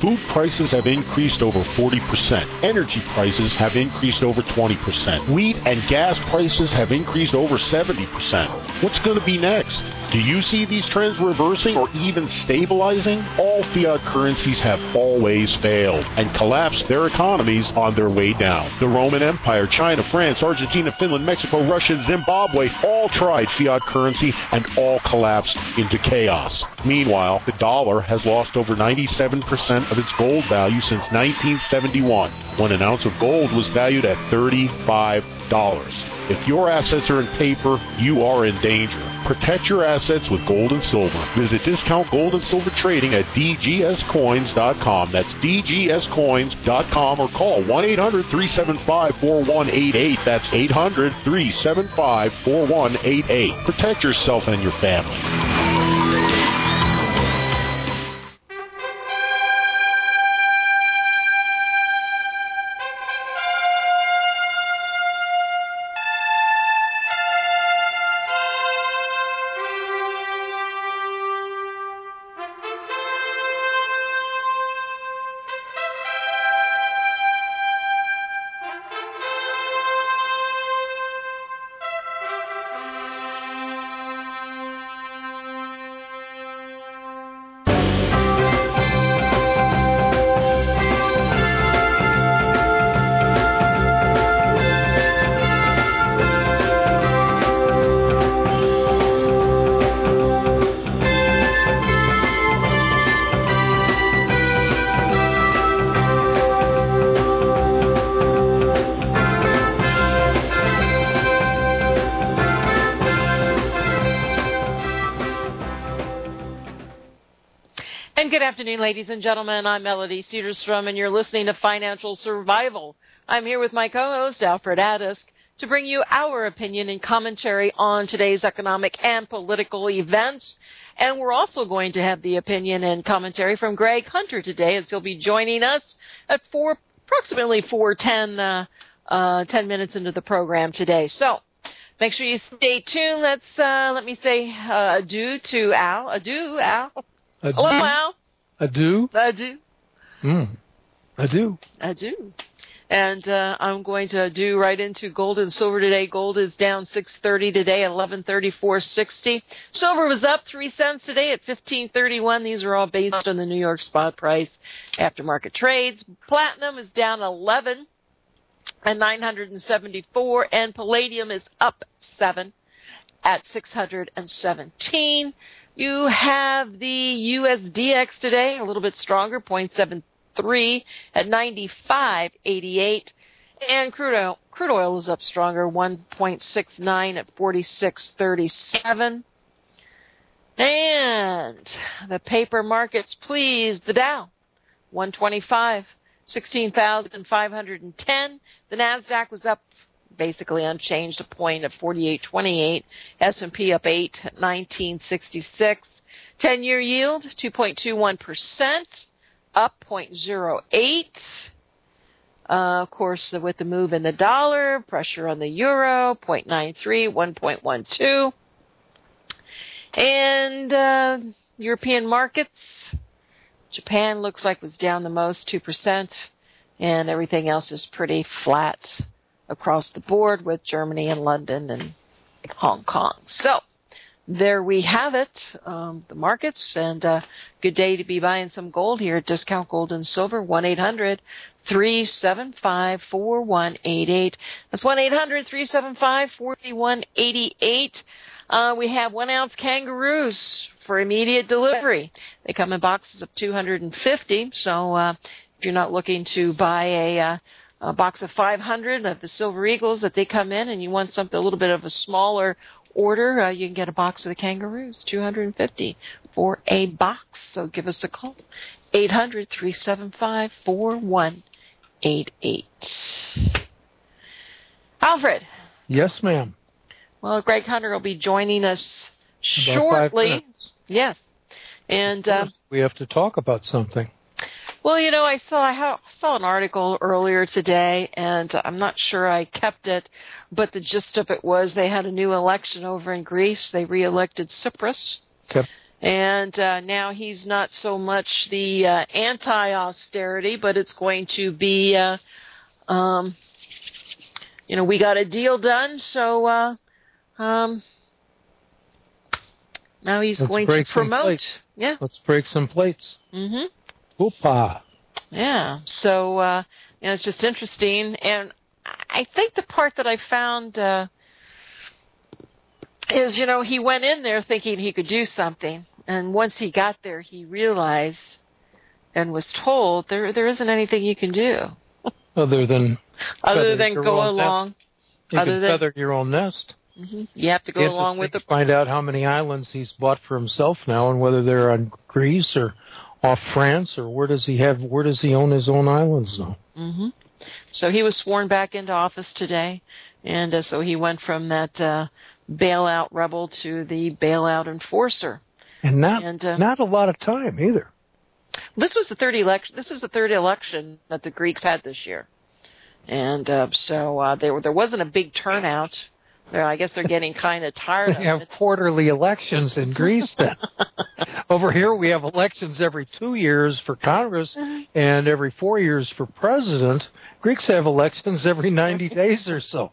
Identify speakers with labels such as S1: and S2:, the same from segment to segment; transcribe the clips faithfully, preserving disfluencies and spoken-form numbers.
S1: Food prices have increased over forty percent. Energy prices have increased over twenty percent. Wheat and gas prices have increased over seventy percent. What's going to be next? Do you see these trends reversing or even stabilizing? All fiat currencies have always failed and collapsed their economies on their way down. The Roman Empire, China, France, Argentina, Finland, Mexico, Russia, Zimbabwe all tried fiat currency and all collapsed into chaos. Meanwhile, the dollar has lost over ninety-seven percent of its gold value since nineteen seventy-one, when an ounce of gold was valued at thirty-five dollars. If your assets are in paper, you are in danger. Protect your assets with gold and silver. Visit Discount Gold and Silver Trading at d g s coins dot com. That's d g s coins dot com, or call one eight hundred three seven five four one eight eight. That's eight hundred three seven five four one eight eight. Protect yourself and your family.
S2: Good afternoon, ladies and gentlemen. I'm Melody Cedarstrom, and you're listening to Financial Survival. I'm here with my co-host, Alfred Adisk, to bring you our opinion and commentary on today's economic and political events. And we're also going to have the opinion and commentary from Greg Hunter today, as he'll be joining us at four, approximately four ten, uh, uh, ten minutes into the program today. So make sure you stay tuned. Let's uh, let me say uh, adieu to Al. Adieu, Al.
S3: Adieu.
S2: Hello, Al.
S3: Adieu.
S2: Adieu.
S3: Mm. Adieu.
S2: Adieu. And uh, I'm going to do right into gold and silver today. Gold is down six thirty today at eleven thirty-four sixty. Silver was up three cents today at fifteen thirty-one. These are all based on the New York spot price after market trades. Platinum is down eleven at nine hundred seventy-four, and palladium is up seven at six hundred seventeen. You have the U S D X today, a little bit stronger, zero point seven three at ninety-five eighty-eight. And crude oil, crude oil is up stronger, one point six nine at forty-six thirty-seven. And the paper markets, please. The Dow, one twenty-five, sixteen thousand five hundred ten. The NASDAQ was up basically unchanged, a point of forty-eight twenty-eight. S and P up eight at nineteen sixty-six. ten-year yield, two point two one percent, up zero point zero eight. Uh, of course, with the move in the dollar, pressure on the euro, zero point nine three, one point one two. And uh, European markets, Japan looks like was down the most, two percent, and everything else is pretty flat across the board with Germany and London and Hong Kong. So there we have it, um, the markets, and uh, good day to be buying some gold here at Discount Gold and Silver, one eight hundred three seven five four one eight eight. That's one eight hundred three seven five four one eight eight. Uh, we have one ounce kangaroos for immediate delivery. They come in boxes of two hundred fifty, so uh, if you're not looking to buy a uh, a box of five hundred of the Silver Eagles that they come in, and you want something a little bit of a smaller order, uh, you can get a box of the kangaroos, two hundred fifty for a box. So give us a call, eight hundred three seven five four one eight eight. Alfred.
S3: Yes, ma'am.
S2: Well, Greg Hunter will be joining us shortly. Yes. And uh,
S3: we have to talk about something.
S2: Well, you know, I saw I saw an article earlier today, and I'm not sure I kept it, but the gist of it was they had a new election over in Greece. They reelected Tsipras.
S3: Yep.
S2: And uh, now he's not so much the uh, anti-austerity, but it's going to be, uh, um, you know, we got a deal done, so uh, um, now he's
S3: Let's
S2: going to promote.
S3: Plates.
S2: Yeah.
S3: Let's break some plates.
S2: Mm-hmm.
S3: Whoopah.
S2: Yeah. So, uh, you know, it's just interesting. And I think the part that I found uh, is, you know, he went in there thinking he could do something. And once he got there, he realized and was told there there isn't anything you can do.
S3: Other than
S2: other than go along.
S3: Nest. You
S2: other
S3: can
S2: than,
S3: feather your own nest.
S2: Mm-hmm. You have to go along with the...
S3: Find out how many islands he's bought for himself now and whether they're on Greece or off France or where does he have, where does he own his own islands now?
S2: Mm-hmm. So he was sworn back into office today. And uh, so he went from that uh, bailout rebel to the bailout enforcer.
S3: And not
S2: and, uh,
S3: not a lot of time either.
S2: This was the third election. This is the third election that the Greeks had this year, and uh, so uh, there there wasn't a big turnout. There, I guess they're getting kind of tired.
S3: They have
S2: of it.
S3: quarterly elections in Greece. Then over here we have elections every two years for Congress and every four years for president. Greeks have elections every ninety days or so.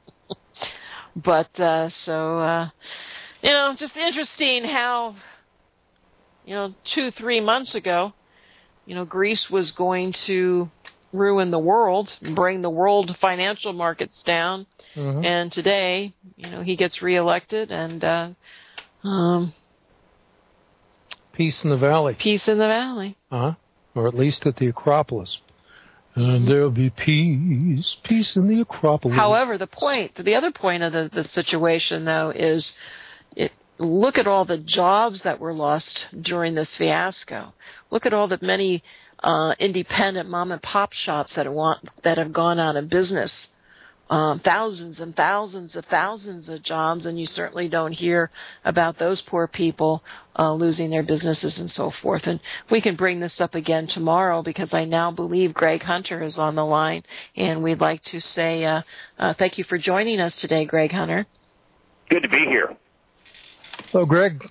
S2: But uh, so uh, you know, just interesting how. You know, two, three months ago, you know, Greece was going to ruin the world, bring the world financial markets down. Mm-hmm. And today, you know, he gets reelected and uh, um,
S3: peace in the valley.
S2: Peace in the valley.
S3: Uh-huh. Or at least at the Acropolis. And there'll be peace, peace in the Acropolis.
S2: However, the point, the other point of the, the situation, though, is it. Look at all the jobs that were lost during this fiasco. Look at all the many uh, independent mom and pop shops that have, want, that have gone out of business. Um, thousands and thousands of thousands of jobs, and you certainly don't hear about those poor people uh, losing their businesses and so forth. And we can bring this up again tomorrow because I now believe Greg Hunter is on the line, and we'd like to say uh, uh, thank you for joining us today, Greg Hunter.
S4: Good to be here.
S3: Well, Greg,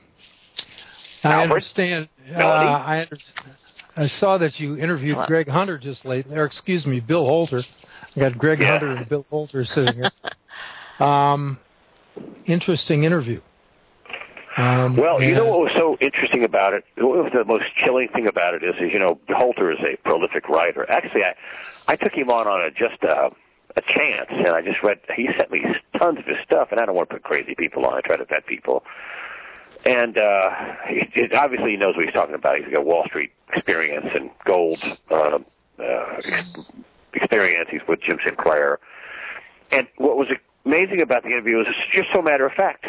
S3: I
S4: Albert?
S3: understand. Uh, I, I saw that you interviewed Hello. Greg Hunter just lately, or excuse me, Bill Holter. I got Greg yeah. Hunter and Bill Holter sitting here. Um, interesting interview. Um,
S4: well, you know what was so interesting about it? What was the most chilling thing about it is, is you know, Holter is a prolific writer. Actually, I, I took him on on a, just a, a chance, and I just read, he sent me tons of his stuff, and I don't want to put crazy people on. I try to vet people. And uh, he, he, obviously he knows what he's talking about. He's got Wall Street experience and gold uh, uh, experience. He's with Jim Sinclair. And what was amazing about the interview was it's just so matter of fact.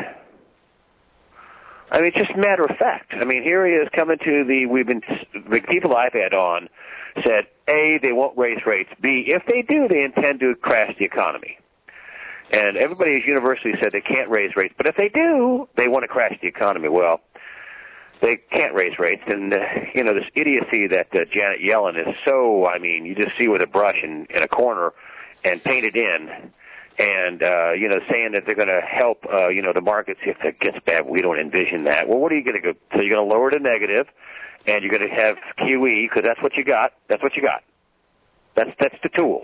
S4: I mean, just matter of fact. I mean, here he is coming to the, we've been, the people I've had on said, A, they won't raise rates. B, if they do, they intend to crash the economy. And everybody has universally said they can't raise rates. But if they do, they want to crash the economy. Well, they can't raise rates. And, uh, you know, this idiocy that uh, Janet Yellen is so, I mean, you just see with a brush in, in a corner and paint it in. And, uh, you know, saying that they're going to help, uh, you know, the markets if it gets bad. We don't envision that. Well, what are you going to go? So you're going to lower the negative, and you're going to have Q E, because that's what you got. That's what you got. That's that's the tools.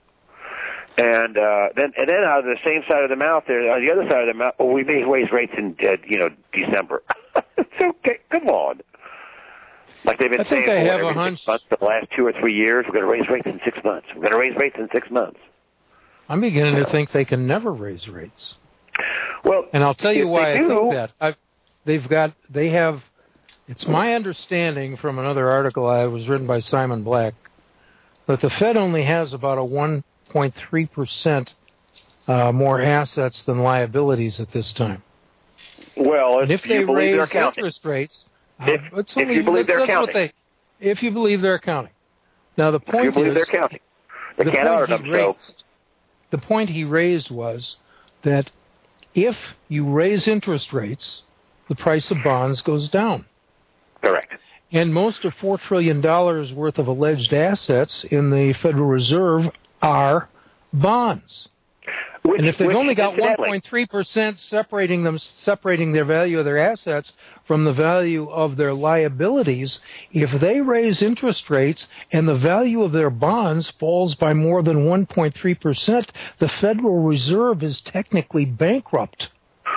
S4: And uh, then, and then out of the same side of the mouth, there, on the other side of the mouth, oh, we may raise rates in, uh, you know, December. It's okay. Come on. Like they've been
S3: I
S4: saying
S3: think I
S4: for
S3: have
S4: every
S3: a hunch.
S4: six months, the last two or three years, we're going to raise rates in six months. We're going to raise rates in six months.
S3: I'm beginning to think they can never raise rates.
S4: Well,
S3: and I'll tell you why I
S4: do,
S3: think that. I've, they've got, they have. It's my understanding from another article I was written by Simon Black that the Fed only has about a one point three percent uh, more assets than liabilities at this time.
S4: Well,
S3: and if they raise interest rates,
S4: if,
S3: uh, it's only,
S4: if you believe they're
S3: that's
S4: counting,
S3: what they, if you believe they're counting. Now the point
S4: if you believe
S3: is,
S4: they're counting, they
S3: the
S4: can't
S3: point
S4: them,
S3: he raised,
S4: so.
S3: the point he raised was that if you raise interest rates, the price of bonds goes down.
S4: Correct.
S3: And most of four trillion dollars worth of alleged assets in the Federal Reserve are bonds.
S4: Which,
S3: and if they've
S4: which,
S3: only got one point three percent separating them, separating their value of their assets from the value of their liabilities. If they raise interest rates and the value of their bonds falls by more than one point three percent, the Federal Reserve is technically bankrupt.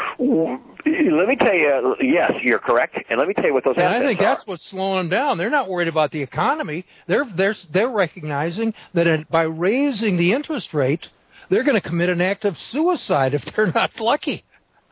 S4: Let me tell you, yes, you're correct. And let me tell you what those
S3: and
S4: assets
S3: I think
S4: are.
S3: that's what's slowing them down. They're not worried about the economy. They're they're they're recognizing that it, by raising the interest rate, they're going to commit an act of suicide if they're not lucky.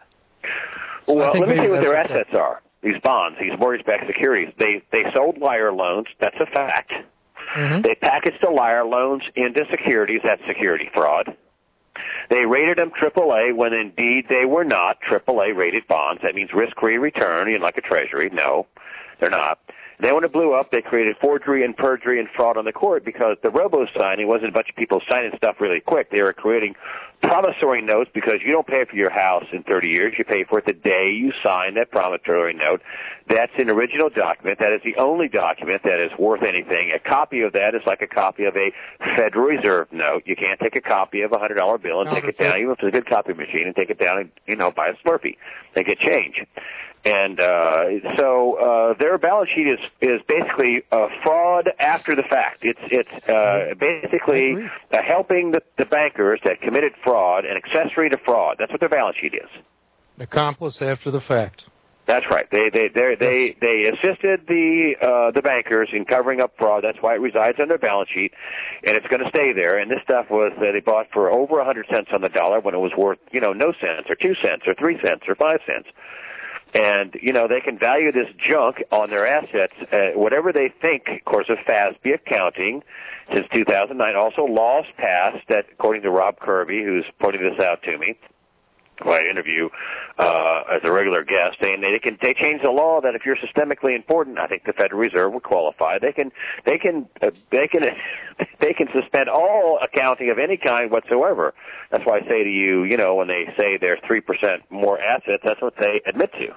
S3: So
S4: well, let me tell you what their assets
S3: that.
S4: are. These bonds, these mortgage-backed securities. They they sold liar loans. That's a fact.
S3: Mm-hmm.
S4: They packaged the liar loans into securities. That's security fraud. They rated them triple A when indeed they were not triple A rated bonds. That means risk-free return, you know, like a treasury. No, they're not. Then when it blew up, they created forgery and perjury and fraud on the court because the robo-signing wasn't a bunch of people signing stuff really quick. They were creating promissory notes because you don't pay for your house in thirty years. You pay for it the day you sign that promissory note. That's an original document. That is the only document that is worth anything. A copy of that is like a copy of a Federal Reserve note. You can't take a copy of a one hundred dollar bill and take it down, even if it's a good copy machine, and take it down and, you know, buy a Slurpee and get change. And uh, so uh, their balance sheet is is basically uh, fraud after the fact. It's it's uh, basically uh, helping the, the bankers that committed fraud, an accessory to fraud. That's what their balance sheet is.
S3: Accomplice after the fact.
S4: That's right. They they they they they assisted the uh, the bankers in covering up fraud. That's why it resides on their balance sheet, and it's going to stay there. And this stuff was uh, they bought for over a hundred cents on the dollar when it was worth, you know, no cents or two cents or three cents or five cents. And, you know, they can value this junk on their assets, uh, whatever they think, of course, of F A S B accounting since two thousand nine. Also, laws passed that, according to Rob Kirby, who's pointing this out to me, who I interview uh, as a regular guest, saying they can they changed the law that if you're systemically important, I think the Federal Reserve would qualify. They can they can uh, they can they can suspend all accounting of any kind whatsoever. That's why I say to you, you know, when they say they're three percent more assets, that's what they admit to.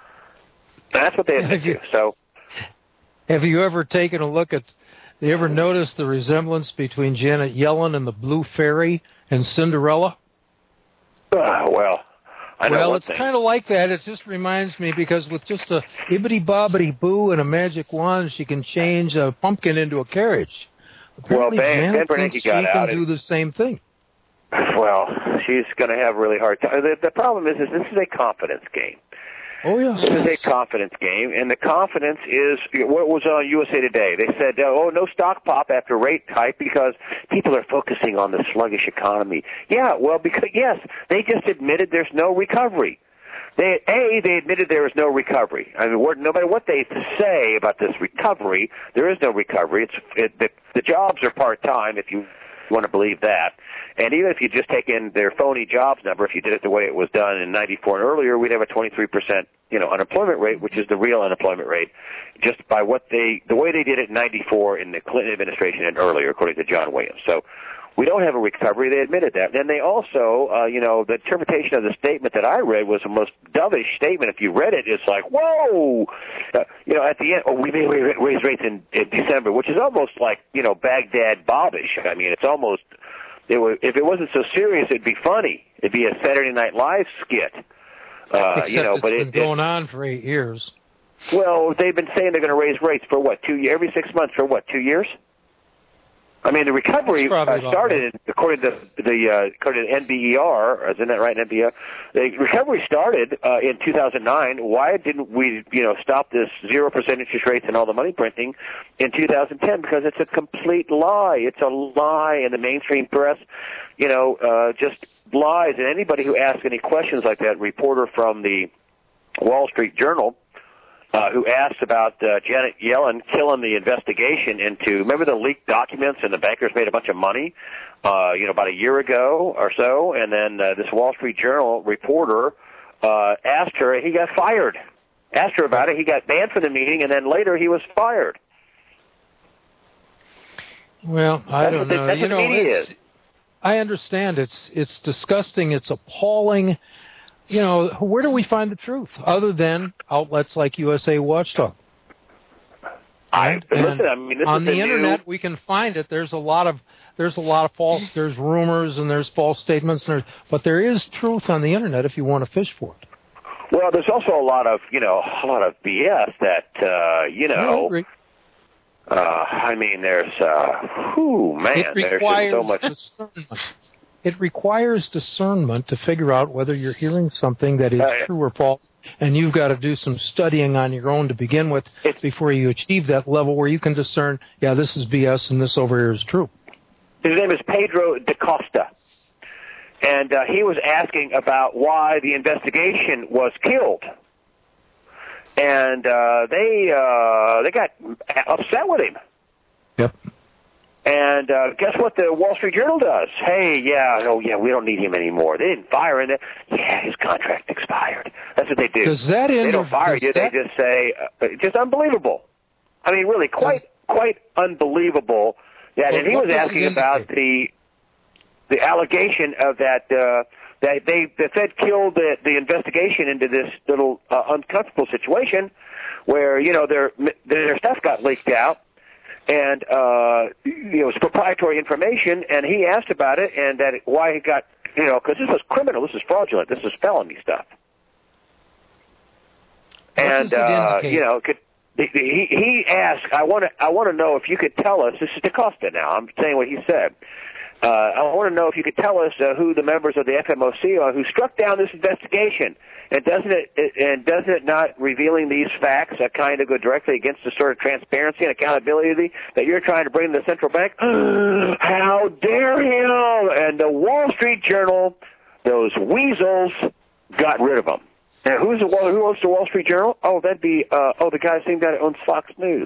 S4: That's what they admit to. So,
S3: have you ever taken a look at? Have you ever noticed the resemblance between Janet Yellen and the Blue Fairy and Cinderella?
S4: Uh, well, I know
S3: well,
S4: one
S3: it's
S4: thing.
S3: kind of like that. It just reminds me because with just a ibbity bobbity boo and a magic wand, she can change a pumpkin into a carriage. Apparently,
S4: well, Ben,
S3: Janet
S4: Ben
S3: thinks
S4: Bernanke
S3: she
S4: got
S3: can
S4: out.
S3: do the same thing.
S4: Well, she's going to have a really hard time. The, the problem is, is this is a confidence game.
S3: Oh, yes.
S4: This is a confidence game, and the confidence is what was on U S A Today. They said, oh, no stock pop after rate hike because people are focusing on the sluggish economy. Yeah, well, because, yes, they just admitted there's no recovery. They, A, they admitted there is no recovery. I mean, no matter what they say about this recovery, there is no recovery. It's it, the, the jobs are part-time, if you want to believe that. And even if you just take in their phony jobs number, if you did it the way it was done in ninety-four and earlier, we'd have a twenty-three percent, you know, unemployment rate, which is the real unemployment rate, just by what they, the way they did it in ninety-four in the Clinton administration and earlier, according to John Williams. So we don't have a recovery. They admitted that. Then they also, uh, you know, the interpretation of the statement that I read was the most dovish statement. If you read it, it's like, whoa! Uh, you know, at the end, oh, we may raise rates in, in December, which is almost like, you know, Baghdad Bobish. I mean, it's almost, it was, if it wasn't so serious, it'd be funny. It'd be a Saturday Night Live skit. Uh,
S3: Except
S4: you know,
S3: it's
S4: but
S3: been
S4: it,
S3: going on for eight years.
S4: Well, they've been saying they're going to raise rates for what, two years, every six months for what, two years? I mean, the recovery uh, started, in, according to the uh, according to N B E R, isn't that right, N B E R? The recovery started uh, in two thousand nine. Why didn't we, you know, stop this zero percent interest rates and all the money printing in two thousand ten? Because it's a complete lie. It's a lie, and the mainstream press, you know, uh, just lies. And anybody who asks any questions like that, reporter from the Wall Street Journal, Uh, who asked about uh, Janet Yellen killing the investigation into, remember the leaked documents and the bankers made a bunch of money, uh, you know, about a year ago or so, and then uh, this Wall Street Journal reporter uh, asked her, he got fired. Asked her about it, he got banned from the meeting, and then later he was fired.
S3: Well, I
S4: that's
S3: don't
S4: the,
S3: know.
S4: That's
S3: you
S4: what
S3: know,
S4: the media
S3: it's,
S4: is.
S3: I understand. It's it's disgusting. It's appalling. You know, where do we find the truth other than outlets like U S A Watchdog?
S4: I, listen, I mean, this
S3: on
S4: is
S3: the
S4: a
S3: internet,
S4: new...
S3: we can find it. There's a lot of there's a lot of false. There's rumors and there's false statements. And there's, but there is truth on the internet if you want to fish for it.
S4: Well, there's also a lot of, you know, a lot of B S that, uh, you know, uh, I mean, there's, uh, whew, man, there's just so much.
S3: Discernment. It requires discernment to figure out whether you're hearing something that is uh, true or false, and you've got to do some studying on your own to begin with before you achieve that level where you can discern, yeah, this is B S and this over here is true.
S4: His name is Pedro da Costa. And uh, he was asking about why the investigation was killed, and uh, they uh, they got upset with him.
S3: Yep.
S4: And uh, guess what the Wall Street Journal does? Hey, yeah, oh yeah, we don't need him anymore. They didn't fire him. Yeah, his contract expired. That's what they do.
S3: Does that
S4: they don't fire you.
S3: That...
S4: They just say, uh, just unbelievable. I mean, really, quite quite unbelievable. That, well, and he was asking about the. The allegation of that uh, that they the Fed killed the, the investigation into this little uh, uncomfortable situation, where you know their their stuff got leaked out, and uh, you know it was proprietary information, and he asked about it and that why he got you know because this was criminal, this is fraudulent, this is felony stuff,
S3: what
S4: and uh, you know could, he he asked I want to I want to know if you could tell us this is DaCosta now I'm saying what he said. Uh, I want to know if you could tell us uh, who the members of the F M O C are who struck down this investigation, and doesn't it, it and doesn't it not revealing these facts uh, kind of go directly against the sort of transparency and accountability that you're trying to bring to the central bank? How dare him! And the Wall Street Journal, those weasels, got rid of him. And who's the who owns the Wall Street Journal? Oh, that'd be uh, oh the guy same guy that owns Fox News.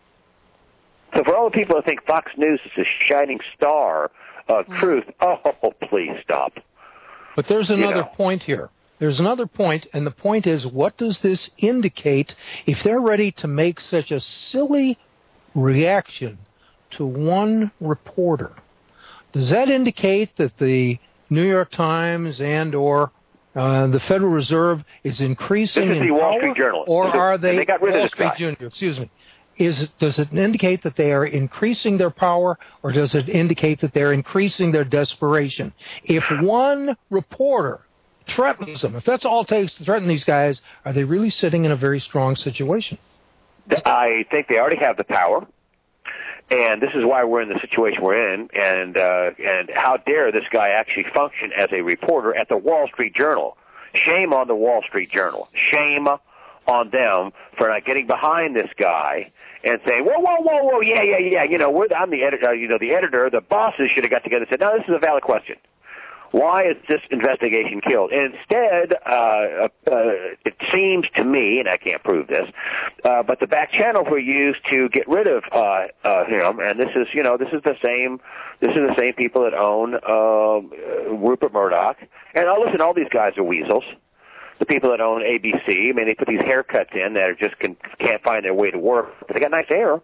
S4: So for all the people that think Fox News is a shining star of truth, oh, please stop.
S3: But there's another
S4: you know.
S3: point here. There's another point, and the point is, what does this indicate if they're ready to make such a silly reaction to one reporter? Does that indicate that the New York Times and or uh, the Federal Reserve is increasing
S4: this is
S3: in
S4: the Wall
S3: power,
S4: Street Journal.
S3: or
S4: is,
S3: are they,
S4: they got rid
S3: Wall
S4: of this
S3: Street
S4: guy.
S3: Junior? Excuse me. Is it, does it indicate that they are increasing their power, or does it indicate that they're increasing their desperation? If one reporter threatens them, if that's all it takes to threaten these guys, are they really sitting in a very strong situation?
S4: I think they already have the power, and this is why we're in the situation we're in, and uh, and how dare this guy actually function as a reporter at the Wall Street Journal. Shame on the Wall Street Journal. Shame on them for not getting behind this guy and saying, whoa, whoa, whoa, whoa, yeah, yeah, yeah, you know, we're the, I'm the editor, you know, the editor, the bosses should have got together and said, no, this is a valid question. Why is this investigation killed? And instead, uh, uh, it seems to me, and I can't prove this, uh, but the back channels were used to get rid of uh, uh, him. And this is, you know, this is the same, this is the same people that own uh, Rupert Murdoch. And oh, listen, all these guys are weasels. The people that own A B C, I mean, they put these haircuts in that are just can, can't find their way to work, but they got nice hair.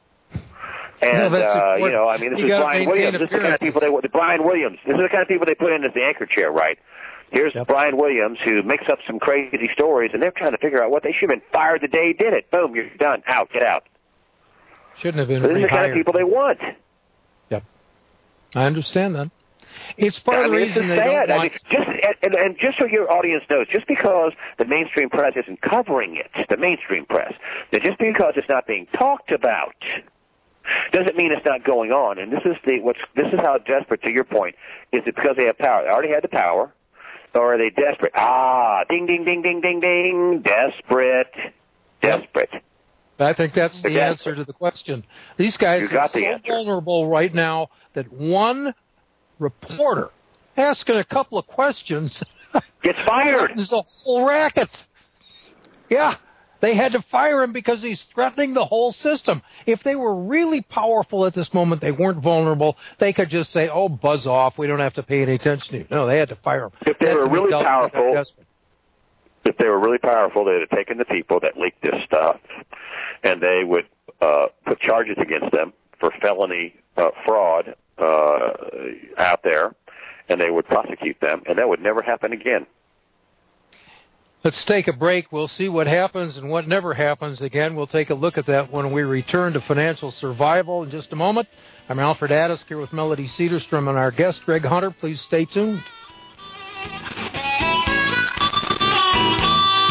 S4: And,
S3: no,
S4: uh, you know, I mean, this
S3: you
S4: is Brian Williams. This is the kind of people they, the Brian Williams. This is the kind of people they put in as the anchor chair, right? Here's yep. Brian Williams, who makes up some crazy stories, and they're trying to figure out what they should have been fired the day he did it. Boom, you're done. Out, get out.
S3: Shouldn't have been
S4: so this is the kind of people they want.
S3: Yep. I understand that. It's part
S4: I
S3: of the
S4: mean,
S3: reason they
S4: sad.
S3: don't
S4: I
S3: want...
S4: mean, just, and, and just so your audience knows, just because the mainstream press isn't covering it, the mainstream press, that just because it's not being talked about, doesn't mean it's not going on. And this is the what's this is how desperate, to your point, is it because they have power? They already had the power, or are they desperate? Ah, ding, ding, ding, ding, ding, ding, desperate, desperate.
S3: I think that's the
S4: They're
S3: answer
S4: desperate.
S3: to the question. These guys
S4: You
S3: are
S4: got
S3: so
S4: the answer.
S3: vulnerable right now that one reporter asking a couple of questions
S4: gets fired.
S3: There's a whole racket. Yeah, they had to fire him because he's threatening the whole system. If they were really powerful at this moment, they weren't vulnerable, they could just say, oh, buzz off, we don't have to pay any attention to you. No, they had to fire him.
S4: If they, they were really powerful,
S3: desperate.
S4: if they were really powerful, they'd have taken the people that leaked this stuff, and they would uh, put charges against them for felony uh, fraud uh, out there, and they would prosecute them, and that would never happen again.
S3: Let's take a break. We'll see what happens and what never happens again. We'll take a look at that when we return to Financial Survival in just a moment. I'm Alfred Addis here with Melody Cedarstrom and our guest, Greg Hunter. Please stay tuned.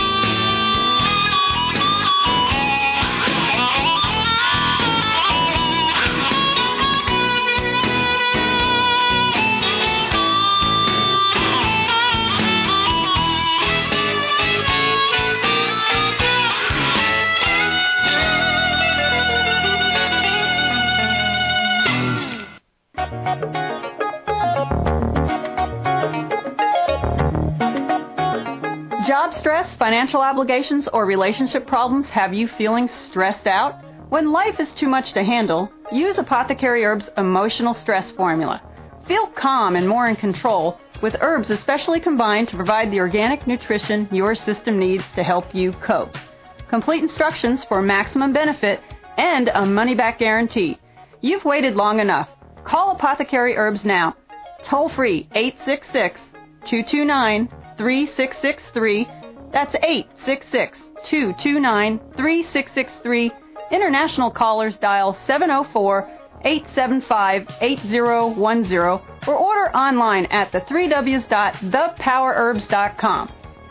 S5: stress, financial obligations, or relationship problems have you feeling stressed out? When life is too much to handle, use Apothecary Herbs Emotional Stress Formula. Feel calm and more in control with herbs especially combined to provide the organic nutrition your system needs to help you cope. Complete instructions for maximum benefit and a money-back guarantee. You've waited long enough. Call Apothecary Herbs now. Toll free eight six six, two two nine, three six six three. That's eight six six, two two nine, three six six three. International callers dial seven oh four, eight seven five, eight oh one oh or order online at the three W's dot the power herbs dot com.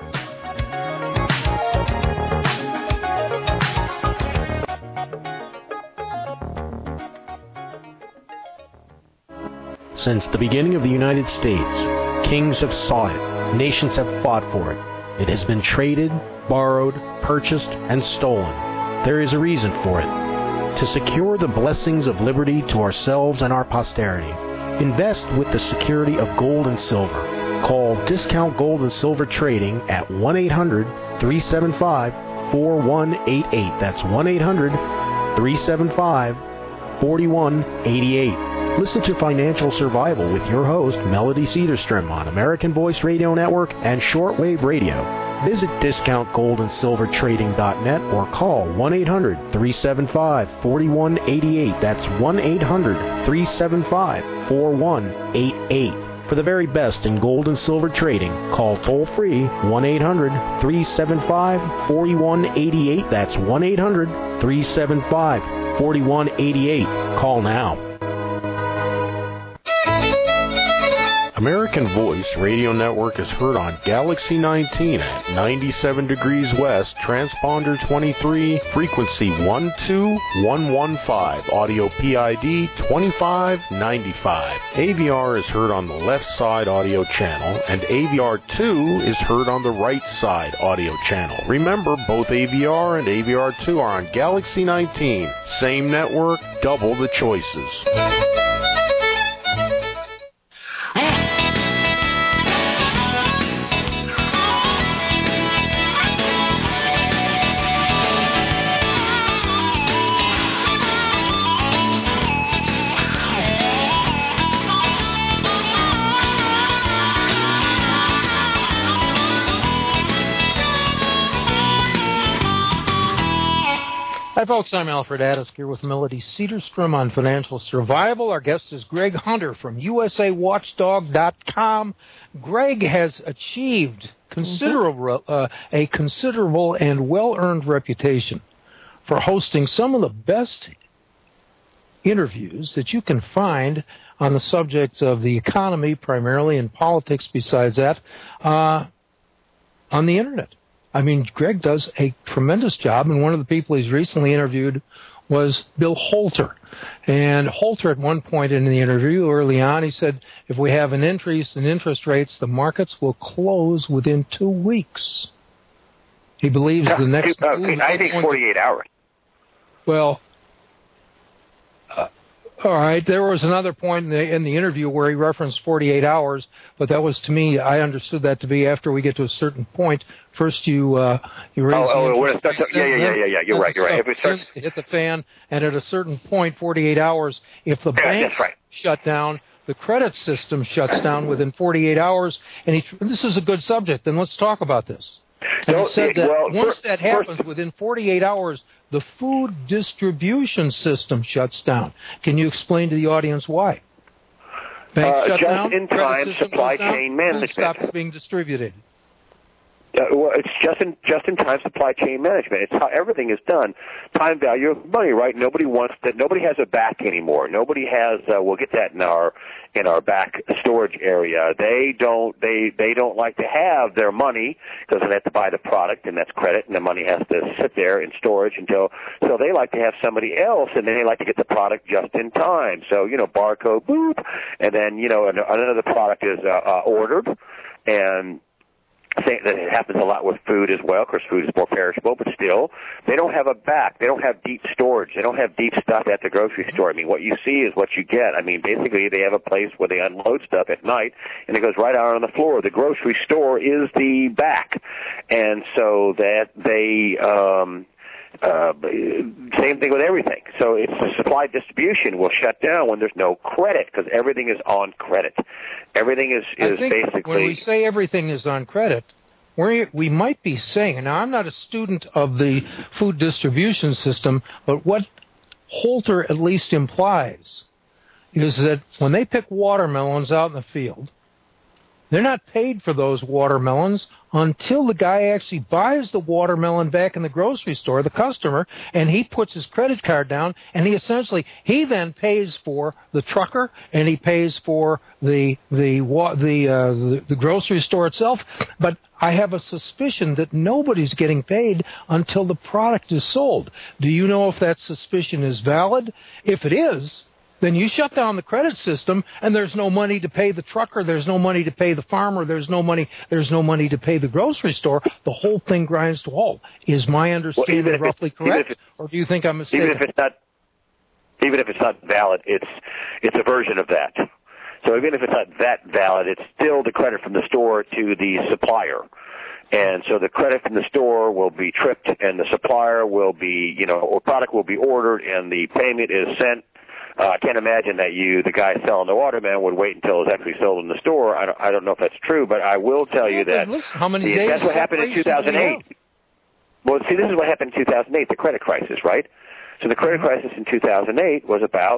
S6: Since the beginning of the United States, kings have sought it, nations have fought for it. It has been traded, borrowed, purchased, and stolen. There is a reason for it. To secure the blessings of liberty to ourselves and our posterity, invest with the security of gold and silver. Call Discount Gold and Silver Trading at one eight hundred, three seven five, four one eight eight. That's one eight hundred, three seven five, four one eight eight. Listen to Financial Survival with your host, Melody Cedarstrom, on American Voice Radio Network and Shortwave Radio. Visit discount gold and silver trading dot net or call one eight hundred, three seven five, four one eight eight. That's one eight hundred, three seven five, four one eight eight. For the very best in gold and silver trading, call toll-free one eight hundred, three seven five, four one eight eight. That's one eight hundred, three seven five, four one eight eight. Call now.
S1: American Voice Radio Network is heard on Galaxy nineteen at ninety-seven degrees west, transponder twenty-three, frequency one two one one five, audio P I D twenty-five ninety-five. A V R is heard on the left side audio channel, and A V R two is heard on the right side audio channel. Remember, both A V R and A V R two are on Galaxy nineteen. Same network, double the choices.
S3: Hi, folks. I'm Alfred Addisk here with Melody Cedarstrom on Financial Survival. Our guest is Greg Hunter from U S A Watchdog dot com. Greg has achieved considerable, uh, a considerable and well-earned reputation for hosting some of the best interviews that you can find on the subject of the economy, primarily, and politics besides that, uh, on the Internet. I mean, Greg does a tremendous job, and one of the people he's recently interviewed was Bill Holter. And Holter, at one point in the interview, early on, he said, if we have an increase in interest rates, the markets will close within two weeks. He believes the next...
S4: Uh, I think forty-eight hours.
S3: Well... Uh, All right. There was another point in the, in the interview where he referenced forty-eight hours, but that was, to me, I understood that to be after we get to a certain point. First, you uh, you raise
S4: oh,
S3: the
S4: oh,
S3: interest
S4: when it starts, yeah, yeah, yeah, yeah, yeah. You're right. You're right. If it starts
S3: to hit the fan, and at a certain point, forty-eight hours, if the
S4: yeah,
S3: bank
S4: that's right.
S3: shut down, the credit system shuts down within forty-eight hours. And he, this is a good subject. Then let's talk about this. And he said that
S4: well,
S3: once
S4: first,
S3: that happens,
S4: first,
S3: within forty-eight hours, the food distribution system shuts down. Can you explain to the audience why? Bank
S4: uh,
S3: shut
S4: just
S3: down,
S4: in time supply
S3: down,
S4: chain management
S3: food stops being distributed.
S4: Uh, well, it's just in just in time supply chain management. It's how everything is done. Time value of money, right? Nobody wants that. Nobody has a back anymore. Nobody has. Uh, we'll get that in our in our back storage area. They don't. They they don't like to have their money because they have to buy the product, and that's credit, and the money has to sit there in storage until. So they like to have somebody else, and then they like to get the product just in time. So you know, barcode, boop, and then you know another product is uh, uh, ordered, and That happens a lot with food as well, because food is more perishable, but still, they don't have a back. They don't have deep storage. They don't have deep stuff at the grocery store. I mean, what you see is what you get. I mean, basically, they have a place where they unload stuff at night, and it goes right out on the floor. The grocery store is the back. And so that they... Um, Uh, same thing with everything. So it's the supply distribution will shut down when there's no credit, because everything is on credit. Everything is, is
S3: I think
S4: basically...
S3: when we say everything is on credit, we we might be saying, and now I'm not a student of the food distribution system, but what Holter at least implies is that when they pick watermelons out in the field, they're not paid for those watermelons until the guy actually buys the watermelon back in the grocery store, the customer, and he puts his credit card down, and he essentially, he then pays for the trucker, and he pays for the the the, uh, the, the grocery store itself. But I have a suspicion that nobody's getting paid until the product is sold. Do you know if that suspicion is valid? If it is, then you shut down the credit system, and there's no money to pay the trucker, there's no money to pay the farmer, there's no money, there's no money to pay the grocery store. The whole thing grinds to a halt. Is my understanding
S4: well,
S3: roughly
S4: it,
S3: correct,
S4: it,
S3: or do you think I'm mistaken?
S4: Even if it's not, even if it's not valid, it's it's a version of that. So even if it's not that valid, it's still the credit from the store to the supplier. And so the credit from the store will be tripped, and the supplier will be, you know, or product will be ordered, and the payment is sent. Uh, I can't imagine that you, the guy selling the watermelon, would wait until it's actually sold in the store. I don't, I don't know if that's true, but I will tell you that
S3: listen, how many
S4: the,
S3: days
S4: that's what happened in two thousand eight. Well, see, this is what happened in two thousand eight, the credit crisis, right? So the credit mm-hmm. crisis in two thousand eight was about,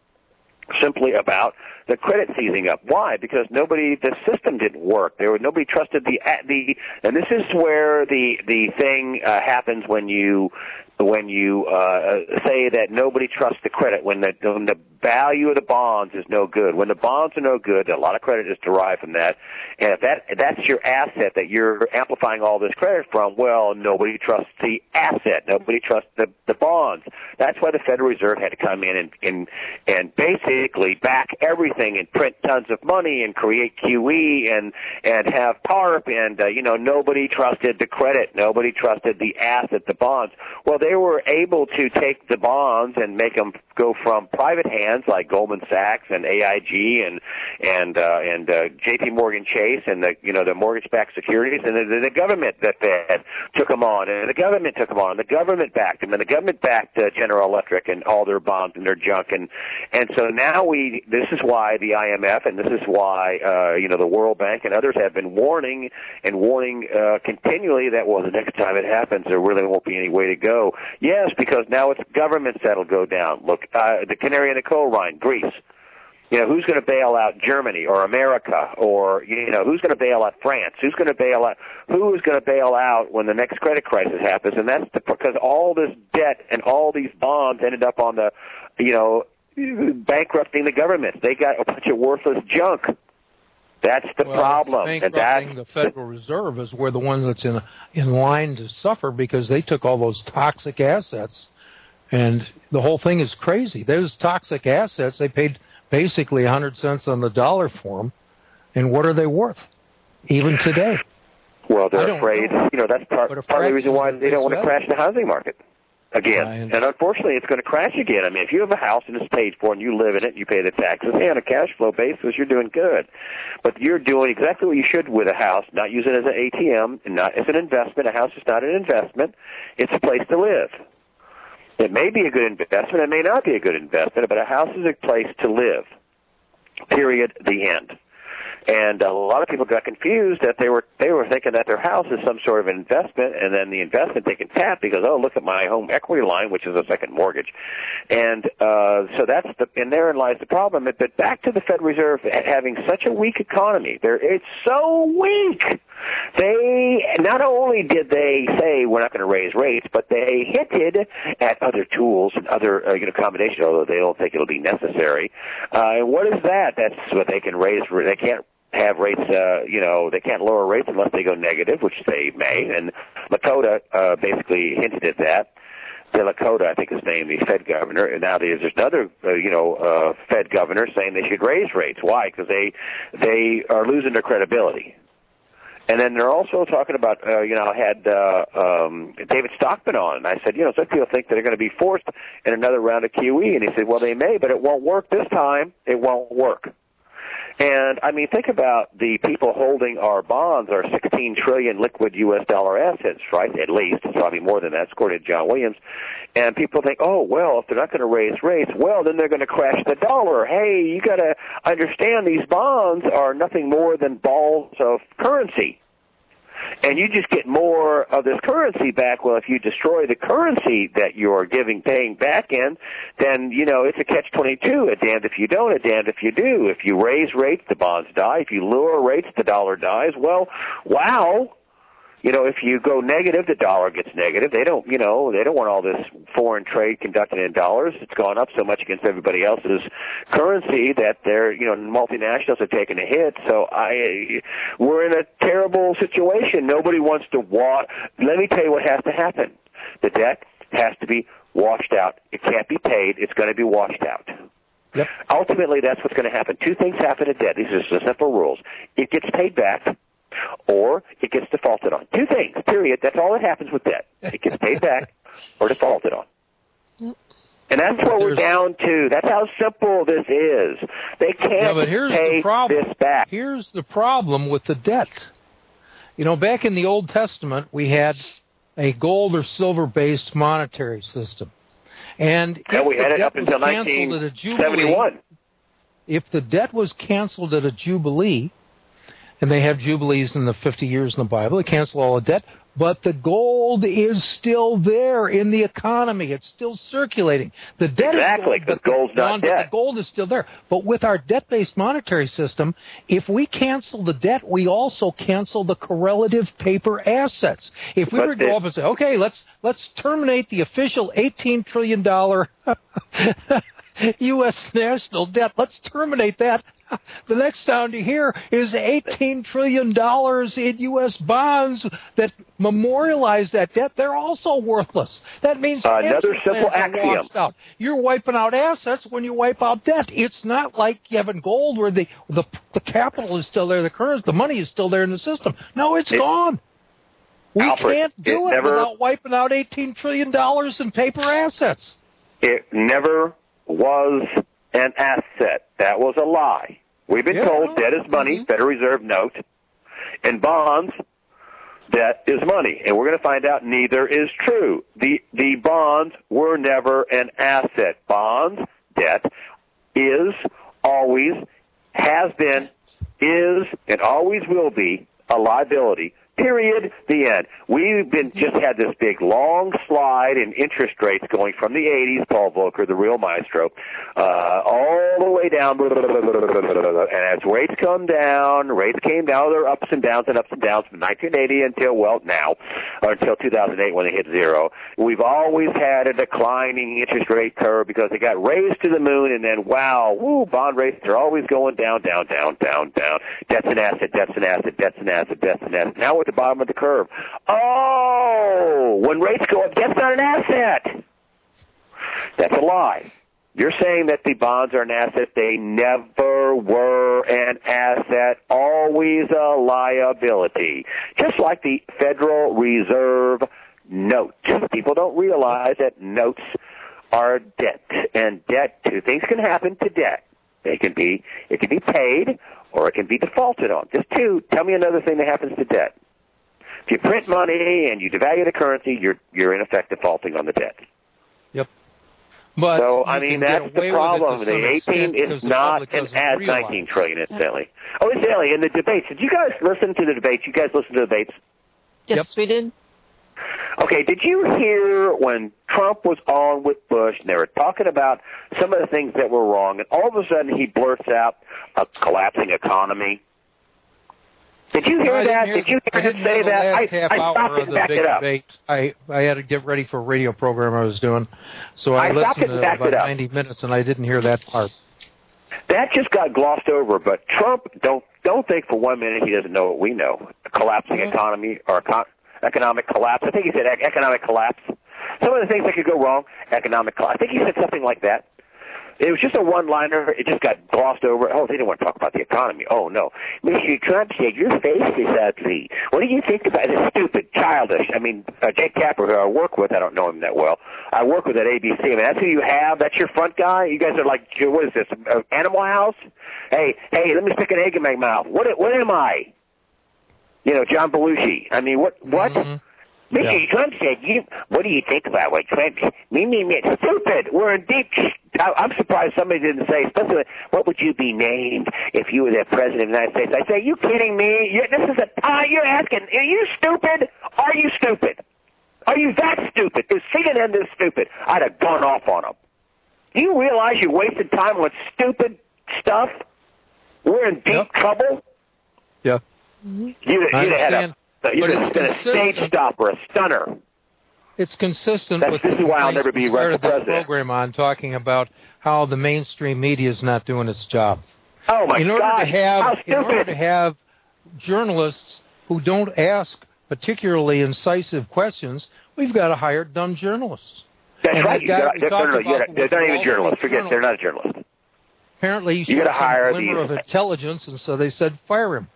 S4: simply about the credit seizing up. Why? Because nobody, the system didn't work. There were nobody trusted the the, and this is where the the thing uh, happens when you. When you uh, say that nobody trusts the credit, when the, when the value of the bonds is no good, when the bonds are no good, a lot of credit is derived from that. And if that if that's your asset that you're amplifying all this credit from, well, nobody trusts the asset. Nobody trusts the, the bonds. That's why the Federal Reserve had to come in and, and, and basically back everything and print tons of money and create Q E and, and have TARP. And, uh, you know, nobody trusted the credit. Nobody trusted the asset, the bonds. Well, they were able to take the bonds and make them go from private hands like Goldman Sachs and A I G and and uh, and uh, J P Morgan Chase and the you know the mortgage-backed securities, and the, the government, the Fed, took them on, and the government took them on, and the government backed them, and the government backed uh, General Electric and all their bonds and their junk, and and so now we this is why the I M F and this is why uh, you know the World Bank and others have been warning and warning uh, continually that well the next time it happens there really won't be any way to go. Yes, because now it's governments that'll go down. Look, uh, the canary in the coal mine, Greece. You know, who's going to bail out Germany or America, or you know, who's going to bail out France? Who's going to bail out? Who is going to bail out when the next credit crisis happens? And that's the, because all this debt and all these bonds ended up on the, you know, bankrupting the government. They got a bunch of worthless junk. That's the
S3: well,
S4: problem.
S3: Bankrupting the Federal Reserve is where the one that's in in line to suffer because they took all those toxic assets, and the whole thing is crazy. Those toxic assets, they paid basically one hundred cents on the dollar for them, and what are they worth, even today?
S4: Well, they're afraid. Know. You know, that's part, part of the reason why they don't want to crash the housing market again. And unfortunately, it's going to crash again. I mean, if you have a house and it's paid for and you live in it and you pay the taxes, hey, on a cash flow basis, you're doing good. But you're doing exactly what you should with a house, not use it as an A T M and not as an investment. A house is not an investment. It's a place to live. It may be a good investment. It may not be a good investment, but a house is a place to live. Period. The end. And a lot of people got confused that they were they were thinking that their house is some sort of investment, and then the investment they can tap because oh look at my home equity line, which is a second mortgage, and uh, so that's the and therein lies the problem. But back to the Federal Reserve having such a weak economy, there it's so weak. They not only did they say we're not going to raise rates, but they hinted at other tools and other uh, you know accommodations, although they don't think it'll be necessary. Uh, and what is that? That's what they can raise. They can't have rates, uh, you know, they can't lower rates unless they go negative, which they may. And Lakota uh, basically hinted at that. De Lakota, I think his name, the Fed governor. And now there's another, uh, you know, uh, Fed governor saying they should raise rates. Why? Because they they are losing their credibility. And then they're also talking about, uh, you know, I had uh, um, David Stockman on, and I said, you know, some people think that they're going to be forced in another round of Q E, and he said, well, they may, but it won't work this time. It won't work. And, I mean, think about the people holding our bonds, our sixteen trillion liquid U S dollar assets, right, at least. It's probably more than that, according to John Williams. And people think, oh, well, if they're not going to raise rates, well, then they're going to crash the dollar. Hey, you got to understand these bonds are nothing more than balls of currency. And you just get more of this currency back. Well, if you destroy the currency that you're giving, paying back in, then, you know, it's a catch twenty-two. A damned if you don't, a damned if you do. If you raise rates, the bonds die. If you lower rates, the dollar dies. Well, wow. You know, if you go negative, the dollar gets negative. They don't, you know, they don't want all this foreign trade conducted in dollars. It's gone up so much against everybody else's currency that they're, you know, multinationals are taking a hit. So I, we're in a terrible situation. Nobody wants to wa- Let me tell you what has to happen. The debt has to be washed out. It can't be paid. It's going to be washed out.
S3: Yep.
S4: Ultimately, that's what's going to happen. Two things happen to debt. These are the simple rules. It gets paid back, or it gets defaulted on. Two things, period. That's all that happens with debt. It gets paid back or defaulted on. And that's what we're down to. That's how simple this is. They can't
S3: yeah, but here's
S4: pay
S3: the problem.
S4: this back.
S3: Here's the problem with the debt. You know, back in the Old Testament, we had a gold or silver-based monetary system. And
S4: yeah,
S3: if
S4: we
S3: the
S4: had it
S3: debt
S4: up until
S3: was canceled at a
S4: nineteen seventy-one.
S3: Jubilee, if the debt was canceled at a Jubilee, and they have Jubilees in the fifty years in the Bible, they cancel all the debt, but the gold is still there in the economy. It's still circulating. The debt
S4: exactly,
S3: is gold,
S4: because gold's not
S3: but
S4: debt.
S3: the gold is still there. But with our debt-based monetary system, if we cancel the debt, we also cancel the correlative paper assets. If we
S4: but
S3: were to go up and say, okay, let's let's terminate the official eighteen trillion dollars U S national debt, let's terminate that. The next sound you hear is eighteen trillion dollars in U S bonds that memorialize that debt. They're also worthless. That means
S4: uh, another simple
S3: axiom. Out. You're wiping out assets when you wipe out debt. It's not like you have in gold where the, the the capital is still there, the currency, the money is still there in the system. No, it's it, gone. We
S4: Alfred,
S3: can't do
S4: it,
S3: it
S4: never,
S3: without wiping out eighteen trillion dollars in paper assets.
S4: It never was an asset. That was a lie. We've been
S3: yeah.
S4: told debt is money, mm-hmm. Federal Reserve note, and bonds, debt is money. And we're going to find out neither is true. The the bonds were never an asset. Bonds, debt, is, always, has been, is, and always will be a liability. Period. The end. We've been just had this big long slide in interest rates going from the eighties, Paul Volcker, the real maestro, uh, all the way down. And as rates come down, rates came down. There are ups and downs and ups and downs from nineteen eighty until, well, now, or until two thousand eight when they hit zero. We've always had a declining interest rate curve because they got raised to the moon, and then, wow, woo, bond rates are always going down, down, down, down, down. Debt's an asset, debt's an asset, debt's an asset, debt's an asset. Now we're at the bottom of the curve. Oh, when rates go up, debt's not an asset. That's a lie. You're saying that the bonds are an asset. They never were an asset, always a liability. Just like the Federal Reserve note. People don't realize that notes are debt. And debt, two things can happen to debt. They can be, it can be paid or it can be defaulted on. Just two. Tell me another thing that happens to debt. If you print money and you devalue the currency, you're you're in effect defaulting on the debt.
S3: Yep. But
S4: so I mean that's the problem. The eighteen is not an as nineteen trillion, incidentally. Oh, incidentally, in the debates, did you guys listen to the debates? You guys listen to the debates?
S2: Yes,
S3: yep.
S2: we did.
S4: Okay, did you hear when Trump was on with Bush and they were talking about some of the things that were wrong, and all of a sudden he blurts out a collapsing economy? Did you hear
S3: no,
S4: that?
S3: Hear,
S4: Did you hear him say
S3: the
S4: that?
S3: Last
S4: I,
S3: half
S4: I
S3: hour
S4: stopped
S3: of
S4: and
S3: the
S4: backed
S3: big
S4: it up.
S3: debate. I, I had to get ready for a radio program I was doing, so I,
S4: I
S3: listened to
S4: about
S3: ninety minutes, and I didn't hear that part.
S4: That just got glossed over, but Trump, don't don't think for one minute he doesn't know what we know. A collapsing
S3: Mm-hmm.
S4: economy or econ- economic collapse. I think he said ec- economic collapse. Some of the things that could go wrong, economic collapse. I think he said something like that. It was just a one-liner. It just got glossed over. Oh, they didn't want to talk about the economy. Oh, no. Mister Trump said, your face is ugly. What do you think about this? Stupid, childish. I mean, uh, Jake Tapper, who I work with, I don't know him that well. I work with at A B C. I mean, that's who you have? That's your front guy? You guys are like, what is this, uh, Animal House? Hey, hey, let me stick an egg in my mouth. What, what am I? You know, John Belushi. I mean, what? What? Mm-hmm. Mister Yeah. Trump said, you, what do you think about what Trump said? Me, me, me, it's stupid. We're in deep, I, I'm surprised somebody didn't say, especially, what would you be named if you were the president of the United States? I say, you kidding me? You're, this is a, uh, you're asking, are you stupid? Are you stupid? Are you that stupid? Is C N N this stupid? I'd have gone off on them. Do you realize you wasted time on stupid stuff? We're in deep yep. trouble.
S3: Yeah.
S4: You'd, you'd have had a, you'd have been a stage stopper, a stunner.
S3: It's consistent
S4: That's,
S3: with
S4: this
S3: the
S4: is why I'll never be
S3: started
S4: this
S3: program on talking about how the mainstream media is not doing its job.
S4: Oh my
S3: in order
S4: God!
S3: To have,
S4: How stupid.
S3: In order to have journalists who don't ask particularly incisive questions, we've got to hire dumb journalists.
S4: That's
S3: and
S4: right. You got, they're, no, no, no, they're not even journalists. Forget, they're not a journalist.
S3: Apparently,
S4: you got to hire
S3: some glimmer
S4: these
S3: of intelligence, and so they said fire him.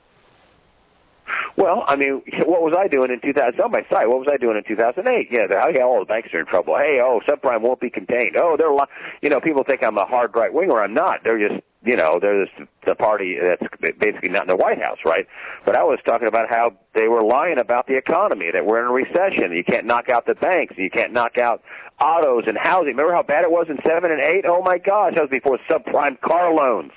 S4: Well, I mean, what was I doing in two thousand? On my site, what was I doing in two thousand eight? Yeah, the, yeah, all the banks are in trouble. Hey, oh, subprime won't be contained. Oh, they're, you know, people think I'm a hard right winger. I'm not. They're just, you know, they're just the party that's basically not in the White House, right? But I was talking about how they were lying about the economy, that we're in a recession. You can't knock out the banks. You can't knock out autos and housing. Remember how bad it was in seven and eight? Oh my gosh, that was before subprime car loans.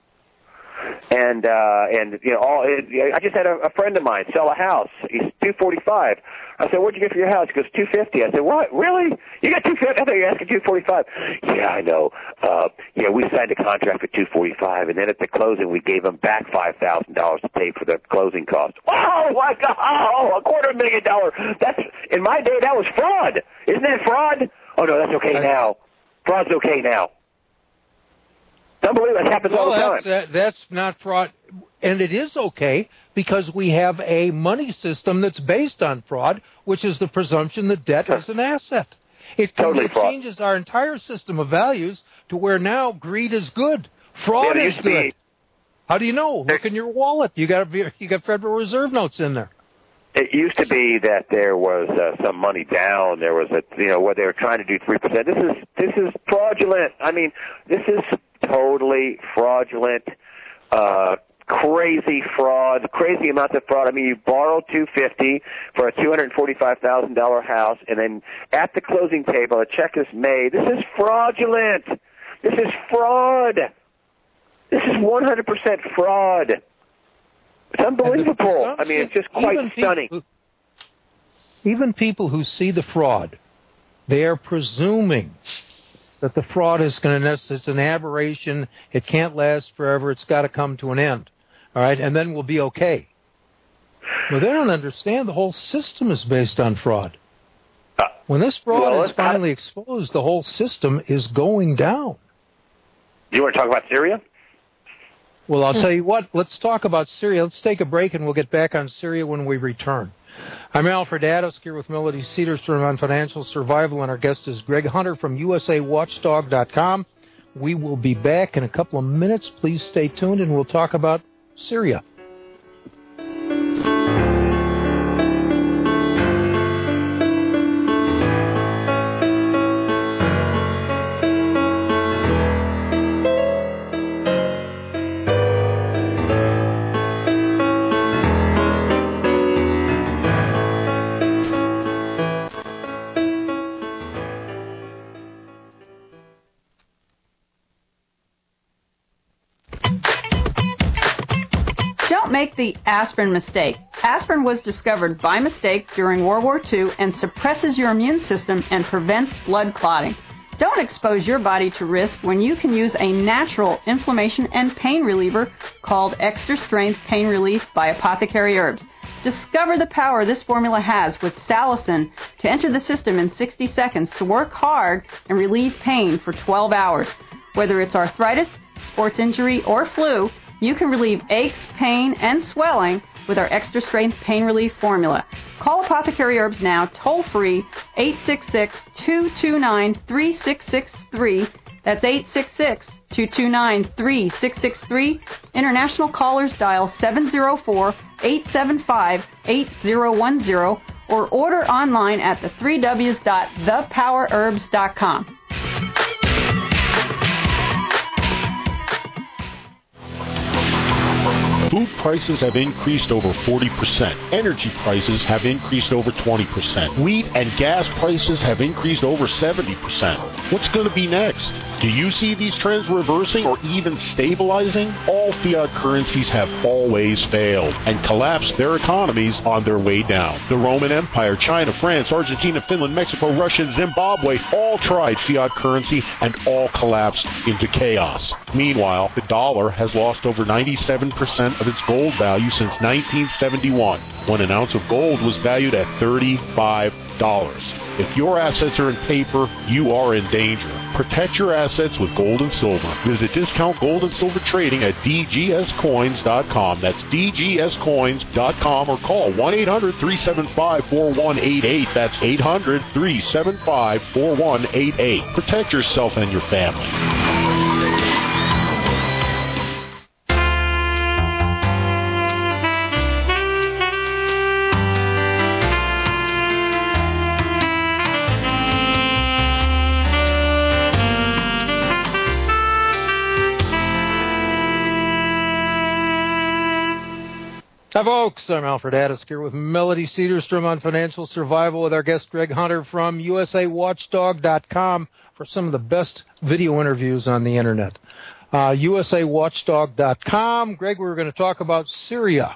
S4: And, uh, and, you know, all, it, I just had a, a friend of mine sell a house. He's two forty-five. I said, what'd you get for your house? He goes, two fifty. I said, what? Really? You got two fifty? I thought you were asking two forty-five. Yeah, I know. Uh, yeah, we signed a contract for two forty-five, and then at the closing, we gave him back five thousand dollars to pay for the closing costs. Oh, my God. Oh, a quarter million dollars. That's, in my day, that was fraud. Isn't that fraud? Oh, no, that's okay now. Fraud's okay now. Unbelievable. That happens
S3: well,
S4: all the
S3: that's,
S4: time.
S3: Uh, that's not fraud. And it is okay because we have a money system that's based on fraud, which is the presumption that debt is an asset. It,
S4: totally
S3: it
S4: fraud.
S3: changes our entire system of values to where now greed is good. Fraud
S4: yeah,
S3: is good. Be, How do you know? Look in your wallet. You got you got Federal Reserve notes in there.
S4: It used to be that there was uh, some money down. There was a, you know, what they were trying to do three percent. This is this is fraudulent. I mean, this is totally fraudulent, uh, crazy fraud, crazy amounts of fraud. I mean, you borrowed two fifty for a two hundred forty-five thousand dollar house, and then at the closing table, a check is made. This is fraudulent. This is fraud. This is one hundred percent fraud. It's unbelievable. I mean, it's just quite stunning.
S3: People, even people who see the fraud, they are presuming that the fraud is going to, it's an aberration, it can't last forever, it's got to come to an end, all right, and then we'll be okay. Well, they don't understand the whole system is based on fraud. When this fraud well, is finally exposed, the whole system is going down.
S4: You want to talk about Syria?
S3: Well, I'll tell you what, let's talk about Syria. Let's take a break, and we'll get back on Syria when we return. I'm Alfred Addis here with Melody Cedarstrom on Financial Survival, and our guest is Greg Hunter from U S A Watchdog dot com. We will be back in a couple of minutes. Please stay tuned, and we'll talk about Syria.
S5: Make the aspirin mistake. Aspirin was discovered by mistake during World War Two and suppresses your immune system and prevents blood clotting. Don't expose your body to risk when you can use a natural inflammation and pain reliever called Extra Strength Pain Relief by Apothecary Herbs. Discover the power this formula has with salicin to enter the system in sixty seconds to work hard and relieve pain for twelve hours. Whether it's arthritis, sports injury, or flu, you can relieve aches, pain, and swelling with our Extra Strength Pain Relief formula. Call Apothecary Herbs now, toll-free, eight six six, two two nine, three six six three. That's eight six six, two two nine, three six six three. International callers dial seven zero four, eight seven five, eight zero one zero or order online at the three w's dot the power herbs dot com.
S1: Food prices have increased over forty percent. Energy prices have increased over twenty percent. Wheat and gas prices have increased over seventy percent. What's going to be next? Do you see these trends reversing or even stabilizing? All fiat currencies have always failed and collapsed their economies on their way down. The Roman Empire, China, France, Argentina, Finland, Mexico, Russia, and Zimbabwe all tried fiat currency and all collapsed into chaos. Meanwhile, the dollar has lost over ninety-seven percent of its gold value since nineteen seventy-one, when an ounce of gold was valued at thirty-five dollars. If your assets are in paper, you are in danger. Protect your assets with gold and silver. Visit Discount Gold and Silver Trading at d g s coins dot com. That's d g s coins dot com or call one eight hundred, three seven five, four one eight eight. That's eight hundred, three seven five, four one eight eight. Protect yourself and your family.
S3: Hi, folks. I'm Alfred Addis here with Melody Cedarstrom on Financial Survival with our guest Greg Hunter from U S A Watchdog dot com for some of the best video interviews on the Internet. Uh, U S A Watchdog dot com. Greg, we were going to talk about Syria.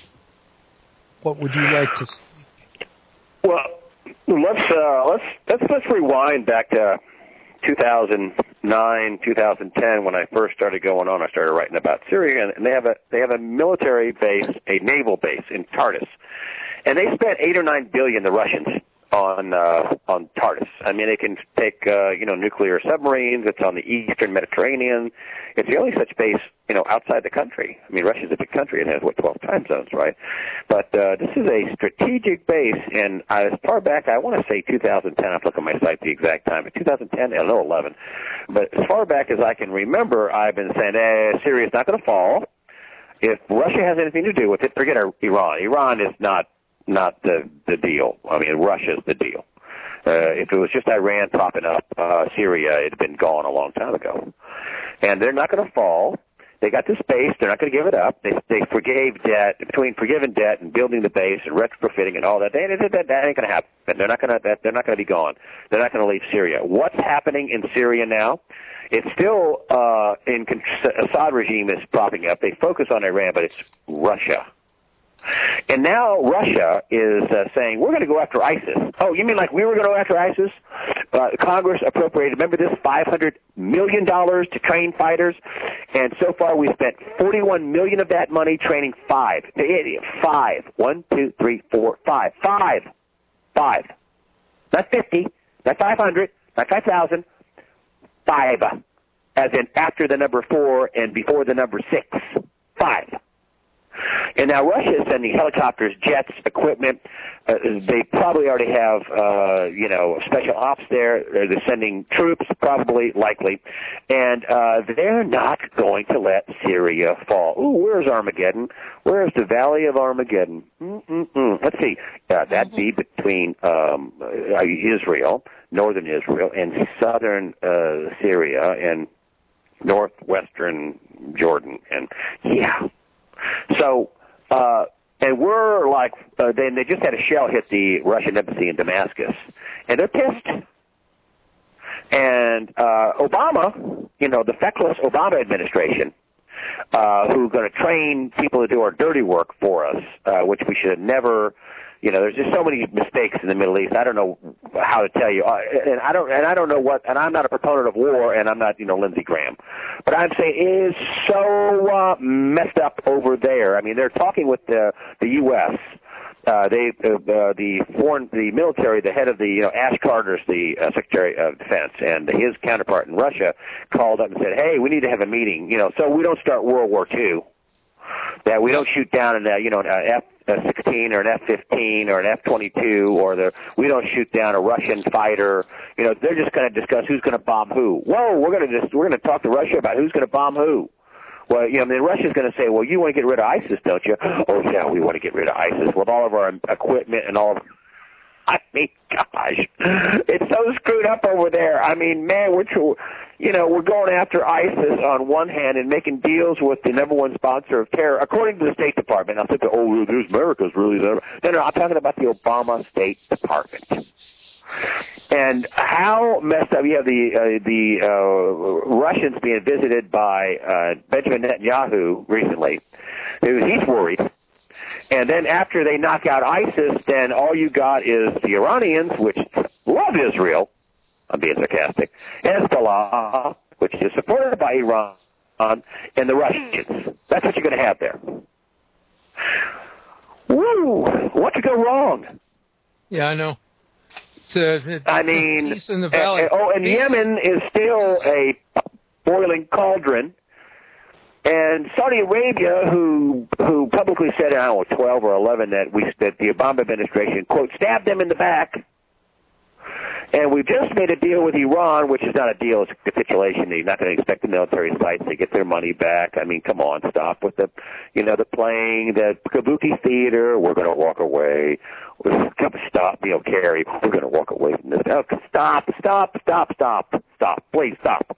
S3: What would you like to see?
S4: Well, let's uh, let's let's let's rewind back to two thousand nine, two thousand ten, when I first started going on. I started writing about Syria, and, and they have a they have a military base, a naval base in Tartus, and they spent eight or nine billion, the Russians, on uh, on Tartus. I mean, it can take uh, you know nuclear submarines. It's on the eastern Mediterranean. It's the only such base you know outside the country. I mean, Russia's a big country. It has what twelve time zones, right? But uh, this is a strategic base, and uh, as far back, I want to say two thousand ten. I've looked at my site the exact time, but two thousand ten, I don't know, eleven. But as far back as I can remember, I've been saying, eh, Syria's not going to fall. If Russia has anything to do with it, forget Iran. Iran is not not the the deal. I mean, Russia's the deal. Uh, if it was just Iran propping up uh, Syria, it had been gone a long time ago. And they're not going to fall. They got this base. They're not going to give it up. They they forgave debt. Between forgiving debt and building the base and retrofitting and all that, they, that, that, that ain't going to happen. They're not going to. They're not going to be gone. They're not going to leave Syria. What's happening in Syria now? It's still uh, in Assad regime is propping up. They focus on Iran, but it's Russia. And now Russia is uh, saying, we're going to go after ISIS. Oh, you mean like we were going to go after ISIS? Uh, Congress appropriated, remember this, five hundred million dollars to train fighters? And so far we've spent forty-one million dollars of that money training five. Five. One, two, three, four, five. Five. Five. Not fifty. Not five hundred. Not five thousand. Five. As in after the number four and before the number six. Five. And now Russia is sending helicopters, jets, equipment. Uh, they probably already have, uh, you know, special ops there. They're sending troops, probably, likely. And uh, they're not going to let Syria fall. Ooh, where's Armageddon? Where's the Valley of Armageddon? Mm-mm-mm. Let's see. Uh, that'd be between um, uh, Israel, northern Israel, and southern uh, Syria, and northwestern Jordan. And, yeah. So, uh, and we're like, uh, then they just had a shell hit the Russian embassy in Damascus, and they're pissed. And uh, Obama, you know, the feckless Obama administration, uh, who's going to train people to do our dirty work for us, uh, which we should have never. You know, there's just so many mistakes in the Middle East. I don't know how to tell you, uh, and I don't, and I don't know what. And I'm not a proponent of war, and I'm not, you know, Lindsey Graham, but I'm saying it is so uh, messed up over there. I mean, they're talking with the the U S. Uh, they, uh, uh, the foreign, the military, the head of the, you know, Ash Carter's the uh, Secretary of Defense, and his counterpart in Russia called up and said, "Hey, we need to have a meeting, you know, so we don't start World War Two." That we don't shoot down and uh, you know uh, F sixteen or an F fifteen or an F twenty-two, or the we don't shoot down a Russian fighter. You know, they're just going to discuss who's going to bomb who. Whoa, we're going to just we're going to talk to Russia about who's going to bomb who. Well, you know, then Russia's going to say, well, you want to get rid of ISIS, don't you? Oh, yeah, we want to get rid of ISIS with all of our equipment and all of I mean, gosh, it's so screwed up over there. I mean, man, we're tr- you know, we're going after ISIS on one hand and making deals with the number one sponsor of terror, according to the State Department. I'll say, oh, there's America's really there. No, no, I'm talking about the Obama State Department. And how messed up. You have the uh, the uh, Russians being visited by uh, Benjamin Netanyahu recently. He's worried. And then after they knock out ISIS, then all you got is the Iranians, which love Israel. I'm being sarcastic. Hezbollah, which is supported by Iran, and the Russians. That's what you're going to have there. Woo! What could go wrong?
S3: Yeah, I know. It's a, it,
S4: I mean,
S3: peace in the valley.
S4: Uh, oh, and
S3: peace.
S4: Yemen is still a boiling cauldron. And Saudi Arabia, who who publicly said, I don't know, twelve or eleven, that we that the Obama administration, quote, stabbed them in the back. And we just made a deal with Iran, which is not a deal, it's a capitulation. You're not going to expect the military sites to get their money back. I mean, come on, stop with the, you know, the playing, the Kabuki theater. We're going to walk away. Stop, Neil Carey. We're going to walk away from this. Oh, stop, stop, stop, stop, stop. Please stop.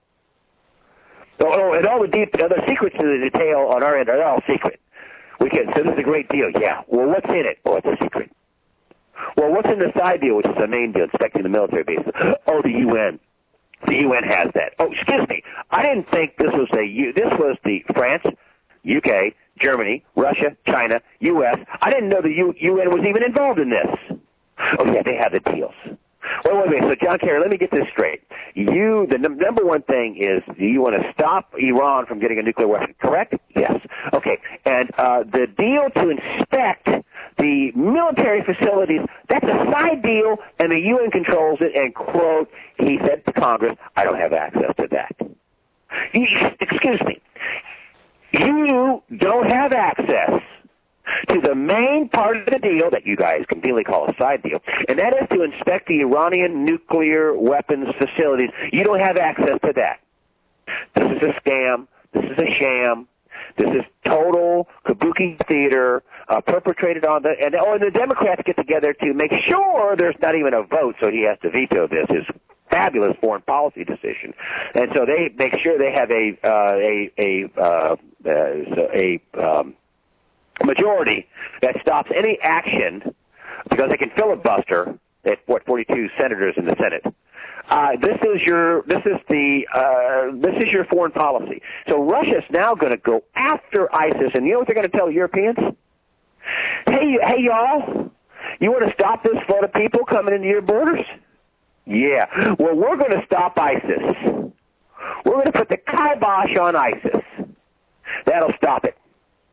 S4: Oh, and all the deep, the secrets to the detail on our end are all secret. We can, so this is a great deal. Yeah. Well, what's in it? Oh, it's a secret. Well, what's in the side deal, which is the main deal, inspecting the military bases? Oh, the U N. The U N has that. Oh, excuse me. I didn't think this was a U. This was the France, U K, Germany, Russia, China, U S. I didn't know the U, UN was even involved in this. Oh, yeah, they have the deals. Wait, wait, wait. So, John Kerry, let me get this straight. You, the n- number one thing is you want to stop Iran from getting a nuclear weapon, correct? Yes. Okay. And uh, the deal to inspect the military facilities, that's a side deal, and the U N controls it, and, quote, he said to Congress, I don't have access to that. You, excuse me. You don't have access to the main part of the deal that you guys conveniently call a side deal, and that is to inspect the Iranian nuclear weapons facilities. You don't have access to that. This is a scam. This is a sham. This is total kabuki theater uh, perpetrated on the and oh, and the Democrats get together to make sure there's not even a vote, so he has to veto this. His fabulous foreign policy decision, and so they make sure they have a uh, a a uh, uh, a um, majority that stops any action because they can filibuster at what forty-two senators in the Senate. Uh, this is your this is the uh, this is your foreign policy. So Russia's now going to go after ISIS, and you know what they're going to tell Europeans? Hey, hey, y'all, you want to stop this flood of people coming into your borders? Yeah. Well, we're going to stop ISIS. We're going to put the kibosh on ISIS. That'll stop it.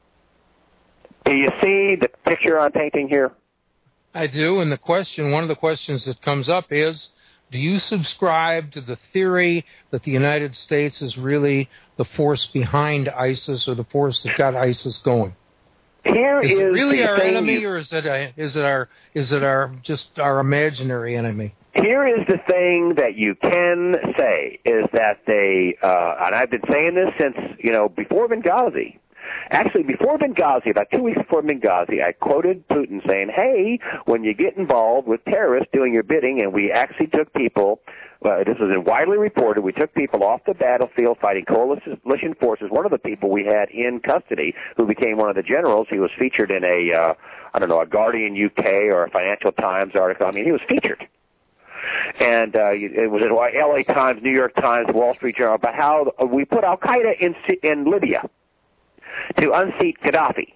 S4: Do you see the picture I'm painting here?
S3: I do, and the question, one of the questions that comes up is, do you subscribe to the theory that the United States is really the force behind ISIS or the force that got ISIS going?
S4: Here
S3: is
S4: is
S3: it really our enemy,
S4: you,
S3: or is it a, is it our is it our just our imaginary enemy?
S4: Here is the thing that you can say is that they, uh, and I've been saying this since you know before Benghazi. Actually, before Benghazi, about two weeks before Benghazi, I quoted Putin saying, hey, when you get involved with terrorists doing your bidding, and we actually took people, uh, this was widely reported, we took people off the battlefield fighting coalition forces. One of the people we had in custody, who became one of the generals, he was featured in a, uh, I don't know, a Guardian U K or a Financial Times article. I mean, he was featured. And uh, it was in L A Times, New York Times, Wall Street Journal, about how we put Al-Qaeda in, in Libya to unseat Gaddafi.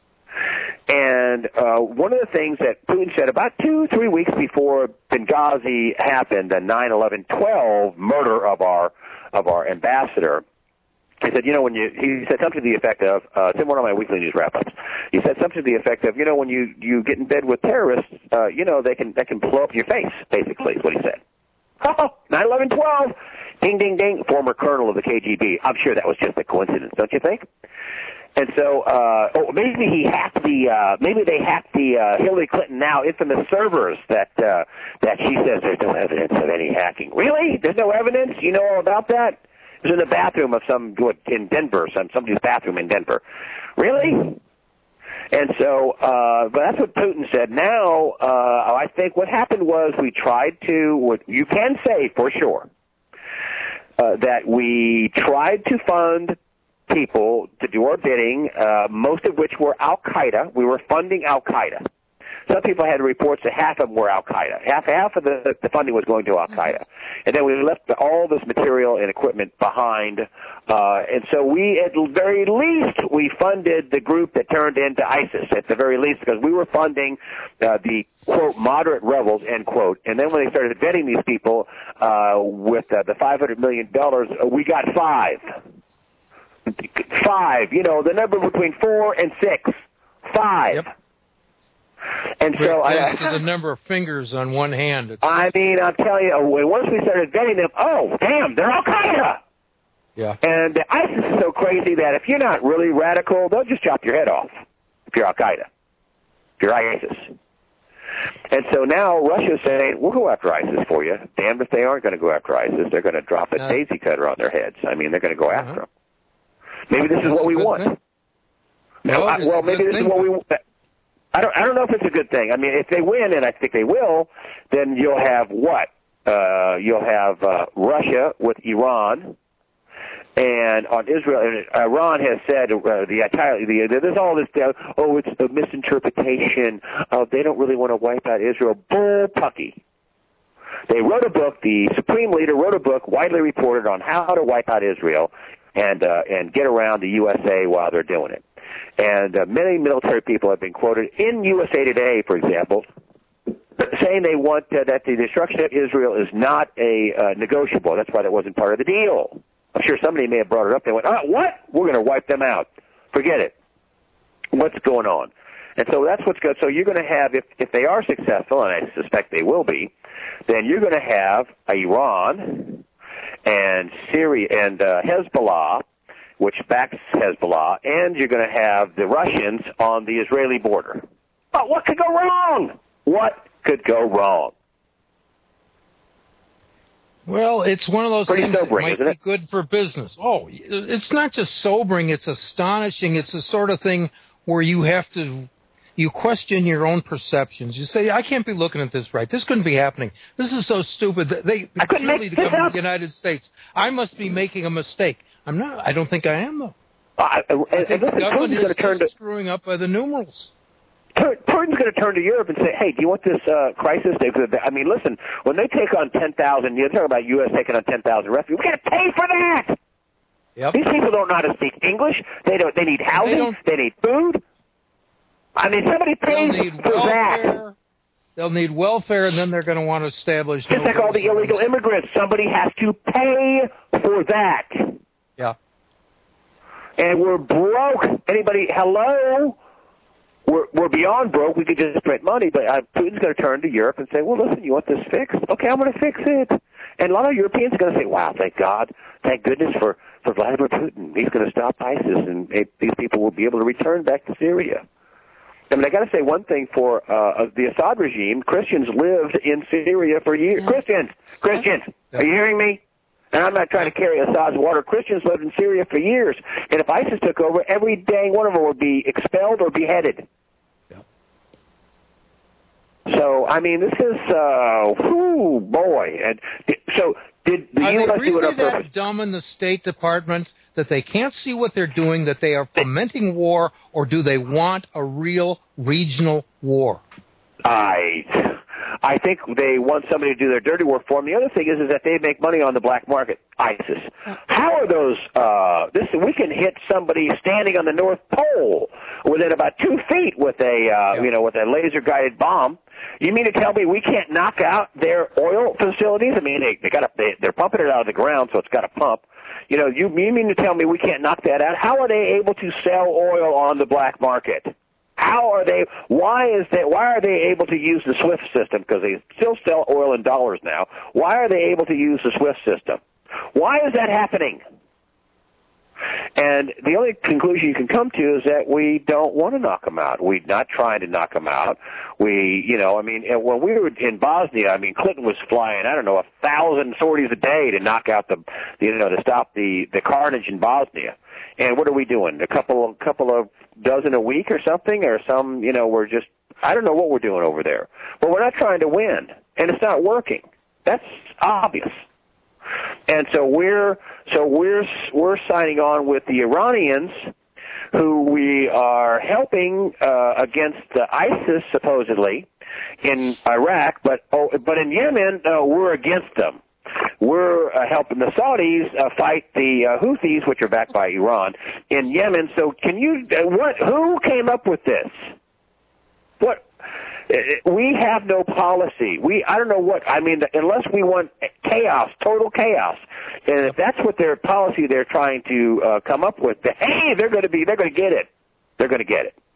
S4: And uh, one of the things that Putin said about two, three weeks before Benghazi happened, the nine eleven twelve murder of our of our ambassador, he said, you know, when you, he said something to the effect of, uh, it's in one of my weekly news wrap-ups, he said something to the effect of, you know, when you, you get in bed with terrorists, uh, you know, they can, they can blow up your face, basically, is what he said. Oh, nine eleven twelve, ding, ding, ding, former colonel of the K G B. I'm sure that was just a coincidence, don't you think? And so, uh, oh, maybe he hacked the, uh, maybe they hacked the uh, Hillary Clinton now infamous servers that uh, that she says there's no evidence of any hacking. Really? There's no evidence? You know all about that? It was in the bathroom of some in Denver, some somebody's bathroom in Denver. Really? And so, uh, but that's what Putin said. Now, uh, I think what happened was we tried to, what you can say for sure, uh, that we tried to fund people to do our bidding, uh, most of which were Al-Qaeda. We were funding Al-Qaeda. Some people had reports that half of them were Al-Qaeda. Half, half of the, the funding was going to Al-Qaeda. And then we left all this material and equipment behind. Uh, and so we, at the very least, we funded the group that turned into ISIS, at the very least, because we were funding uh, the, quote, moderate rebels, end quote. And then when they started vetting these people uh, with uh, the five hundred million dollars, uh, we got five. Five. You know, the number between four and six. Five.
S3: Yep.
S4: And so I,
S3: to the number of fingers on one hand. It's,
S4: I mean, I'm telling you, once we started vetting them, oh, damn, they're Al-Qaeda.
S3: Yeah.
S4: And ISIS is so crazy that if you're not really radical, they'll just chop your head off if you're Al-Qaeda, if you're ISIS. And so now Russia's saying, we'll go after ISIS for you. Damned if they aren't going to go after ISIS. They're going to drop a
S3: uh,
S4: daisy cutter on their heads. I mean, they're going to go
S3: uh-huh.
S4: after them. Maybe this is what we want.
S3: Thing.
S4: No, I, well, maybe this
S3: thing.
S4: is what we want. I don't. I don't know if it's a good thing. I mean, if they win, and I think they will, then you'll have what? Uh, you'll have uh, Russia with Iran, and on Israel. And Iran has said uh, the entire. The, there's all this. Uh, oh, it's a misinterpretation. Uh, they don't really want to wipe out Israel. Bull pucky. They wrote a book. The Supreme Leader wrote a book, widely reported, on how to wipe out Israel and uh, and get around the U S A while they're doing it. And uh, many military people have been quoted in U S A Today, for example, saying they want uh, that the destruction of Israel is not a uh, negotiable. That's why that wasn't part of the deal. I'm sure somebody may have brought it up. They went, oh, what? We're going to wipe them out. Forget it. What's going on? And so that's what's good. So you're going to have, if, if they are successful, and I suspect they will be, then you're going to have Iran and Syria and uh, Hezbollah, which backs Hezbollah, and you're going to have the Russians on the Israeli border. But what could go wrong? What could go wrong?
S3: Well, it's one of those
S4: Pretty
S3: things
S4: sobering,
S3: that might
S4: isn't
S3: be
S4: it?
S3: good for business. Oh, it's not just sobering, it's astonishing. It's the sort of thing where you have to, you question your own perceptions. You say, I can't be looking at this right. This couldn't be happening. This is so stupid. They,
S4: I couldn't
S3: clearly
S4: make
S3: the
S4: this
S3: government
S4: up.
S3: of the United States, I must be making a mistake. I'm not. I don't think I am, though.
S4: Uh, and,
S3: I
S4: and
S3: think
S4: listen,
S3: the government
S4: Putin's going
S3: is
S4: to turn to
S3: screwing up by the numerals.
S4: Putin's going to turn to Europe and say, hey, do you want this uh, crisis? I mean, listen, when they take on ten thousand, you're talking about U S taking on ten thousand refugees, we've got to pay for that.
S3: Yep.
S4: These people don't know how to speak English. They don't. They need housing. They, they need food. I mean, somebody pays
S3: They'll need
S4: for
S3: welfare.
S4: that.
S3: They'll need welfare, and then they're going to want to establish.
S4: Just
S3: no
S4: like all the illegal immigrants, somebody has to pay for that.
S3: Yeah.
S4: And we're broke. Anybody, hello? We're, we're beyond broke. We could just print money, but uh, Putin's going to turn to Europe and say, well, listen, you want this fixed? Okay, I'm going to fix it. And a lot of Europeans are going to say, wow, thank God, thank goodness for, for Vladimir Putin. He's going to stop ISIS, and it, these people will be able to return back to Syria. I mean, I got to say one thing for uh, the Assad regime. Christians lived in Syria for years. Yeah. Christians, Christians, yeah. Are you hearing me? And I'm not trying to carry Assad's water. Christians lived in Syria for years. And if ISIS took over, every dang one of them would be expelled or beheaded. Yeah. So, I mean, this is, uh, whoo, boy. And so did the
S3: are
S4: U S
S3: they really
S4: do it on
S3: that
S4: purpose?
S3: Dumb in the State Department that they can't see what they're doing, that they are fomenting war, or do they want a real regional war?
S4: I, I think they want somebody to do their dirty work for them. The other thing is, is that they make money on the black market. ISIS. How are those? Uh, this we can hit somebody standing on the North Pole within about two feet with a, uh, yeah. you know, with a laser guided bomb. You mean to tell me we can't knock out their oil facilities? I mean, they, they got they, they're pumping it out of the ground, so it's got to pump. You know, you, you mean to tell me we can't knock that out? How are they able to sell oil on the black market? How are they? Why is that? Why are they able to use the SWIFT system? Because they still sell oil in dollars now. Why are they able to use the SWIFT system? Why is that happening? And And the only conclusion you can come to is that we don't want to knock them out. We're not trying to knock them out. We, you know, I mean, when we were in Bosnia, I mean, Clinton was flying, I don't know, a thousand sorties a day to knock out the, you know, to stop the, the carnage in Bosnia. And what are we doing? A couple, a couple of dozen a week or something, or some, you know, we're just, I don't know what we're doing over there. But we're not trying to win, and it's not working. That's obvious. And so we're so we're we're signing on with the Iranians, who we are helping uh, against uh, ISIS supposedly in Iraq, but oh, but in Yemen uh, we're against them. We're uh, helping the Saudis uh, fight the uh, Houthis, which are backed by Iran, in Yemen. So can you uh, what? Who came up with this? What? We have no policy. We, I don't know what, I mean, unless we want chaos, total chaos. And if that's what their policy they're trying to uh, come up with, hey, they're going to be, they're going to get it. They're going to get it.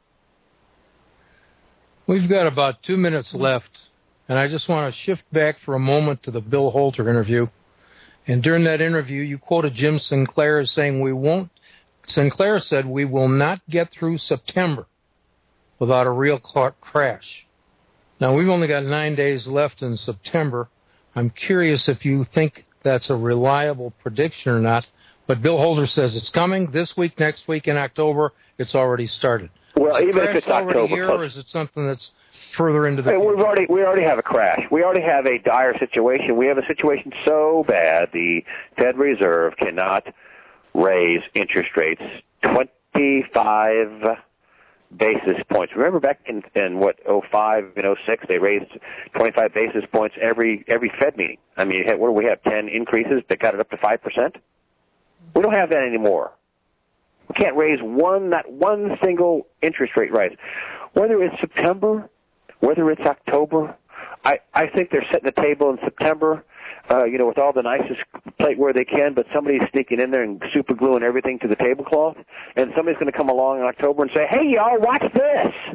S3: We've got about two minutes left, and I just want to shift back for a moment to the Bill Holter interview. And during that interview, you quoted Jim Sinclair as saying, we won't, Sinclair said, we will not get through September without a real crash. Now, we've only got nine days left in September. I'm curious if you think that's a reliable prediction or not. But Bill Holder says it's coming this week, next week, in October. It's already started.
S4: Well, even if it's
S3: already
S4: October,
S3: here, or is it something that's further into the
S4: hey,
S3: future?
S4: We've already we already have a crash. We already have a dire situation. We have a situation so bad the Fed Reserve cannot raise interest rates twenty-five basis points. Remember back in, in what, oh five and oh six, they raised twenty-five basis points every every Fed meeting. I mean, what do we have, ten increases that got it up to five percent? We don't have that anymore. We can't raise one, not one single interest rate rise. Whether it's September, whether it's October, I, I think they're setting the table in September, uh, you know, with all the nicest plate where they can, but somebody's sneaking in there and super gluing everything to the tablecloth, and somebody's going to come along in October and say, hey, y'all, watch this.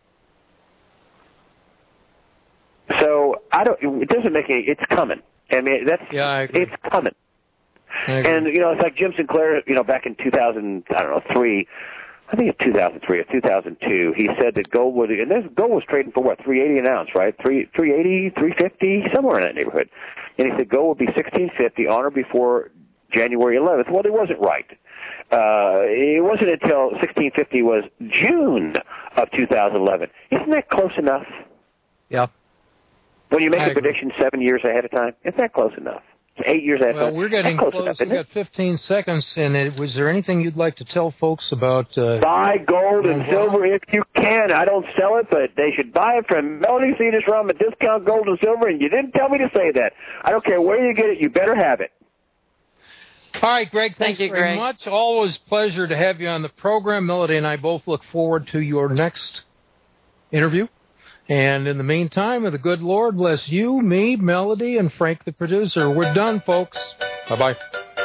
S4: So I don't, it doesn't make any, it's coming. I mean, that's,
S3: yeah, I agree.
S4: It's coming. And, you know, it's like Jim Sinclair, you know, back in two thousand, I don't know, three, I think it's two thousand three or two thousand two, he said that gold would, and this gold was trading for what, three eighty an ounce, right? three eighty, three fifty, somewhere in that neighborhood. And he said gold would be sixteen fifty on or before January eleventh. Well, it wasn't right. Uh, it wasn't until sixteen fifty was June of two thousand eleven. Isn't that close enough?
S3: Yeah.
S4: When you make
S3: I
S4: a
S3: agree.
S4: prediction seven years ahead of time, isn't that close enough? Eight years ahead.
S3: Well, we're getting
S4: close.
S3: close.
S4: Enough,
S3: We've got fifteen seconds. And it, was there anything you'd like to tell folks about? Uh,
S4: buy gold and silver if you can. I don't sell it, but they should buy it from Melody Cedars from a discount gold and silver, and you didn't tell me to say that. I don't care where you get it. You better have it.
S3: All right, Greg, thanks
S2: Thank you,
S3: very
S2: Greg.
S3: much. Always pleasure to have you on the program. Melody and I both look forward to your next interview. And in the meantime, may the good Lord bless you, me, Melody, and Frank the producer. We're done, folks. Bye-bye.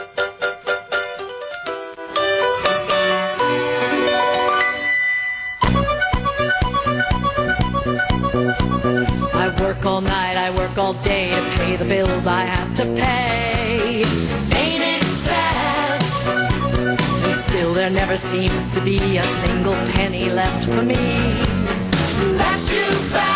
S7: I work all night, I work all day to pay the bills I have to pay. Ain't it sad? And still there never seems to be a single penny left for me. That's too bad.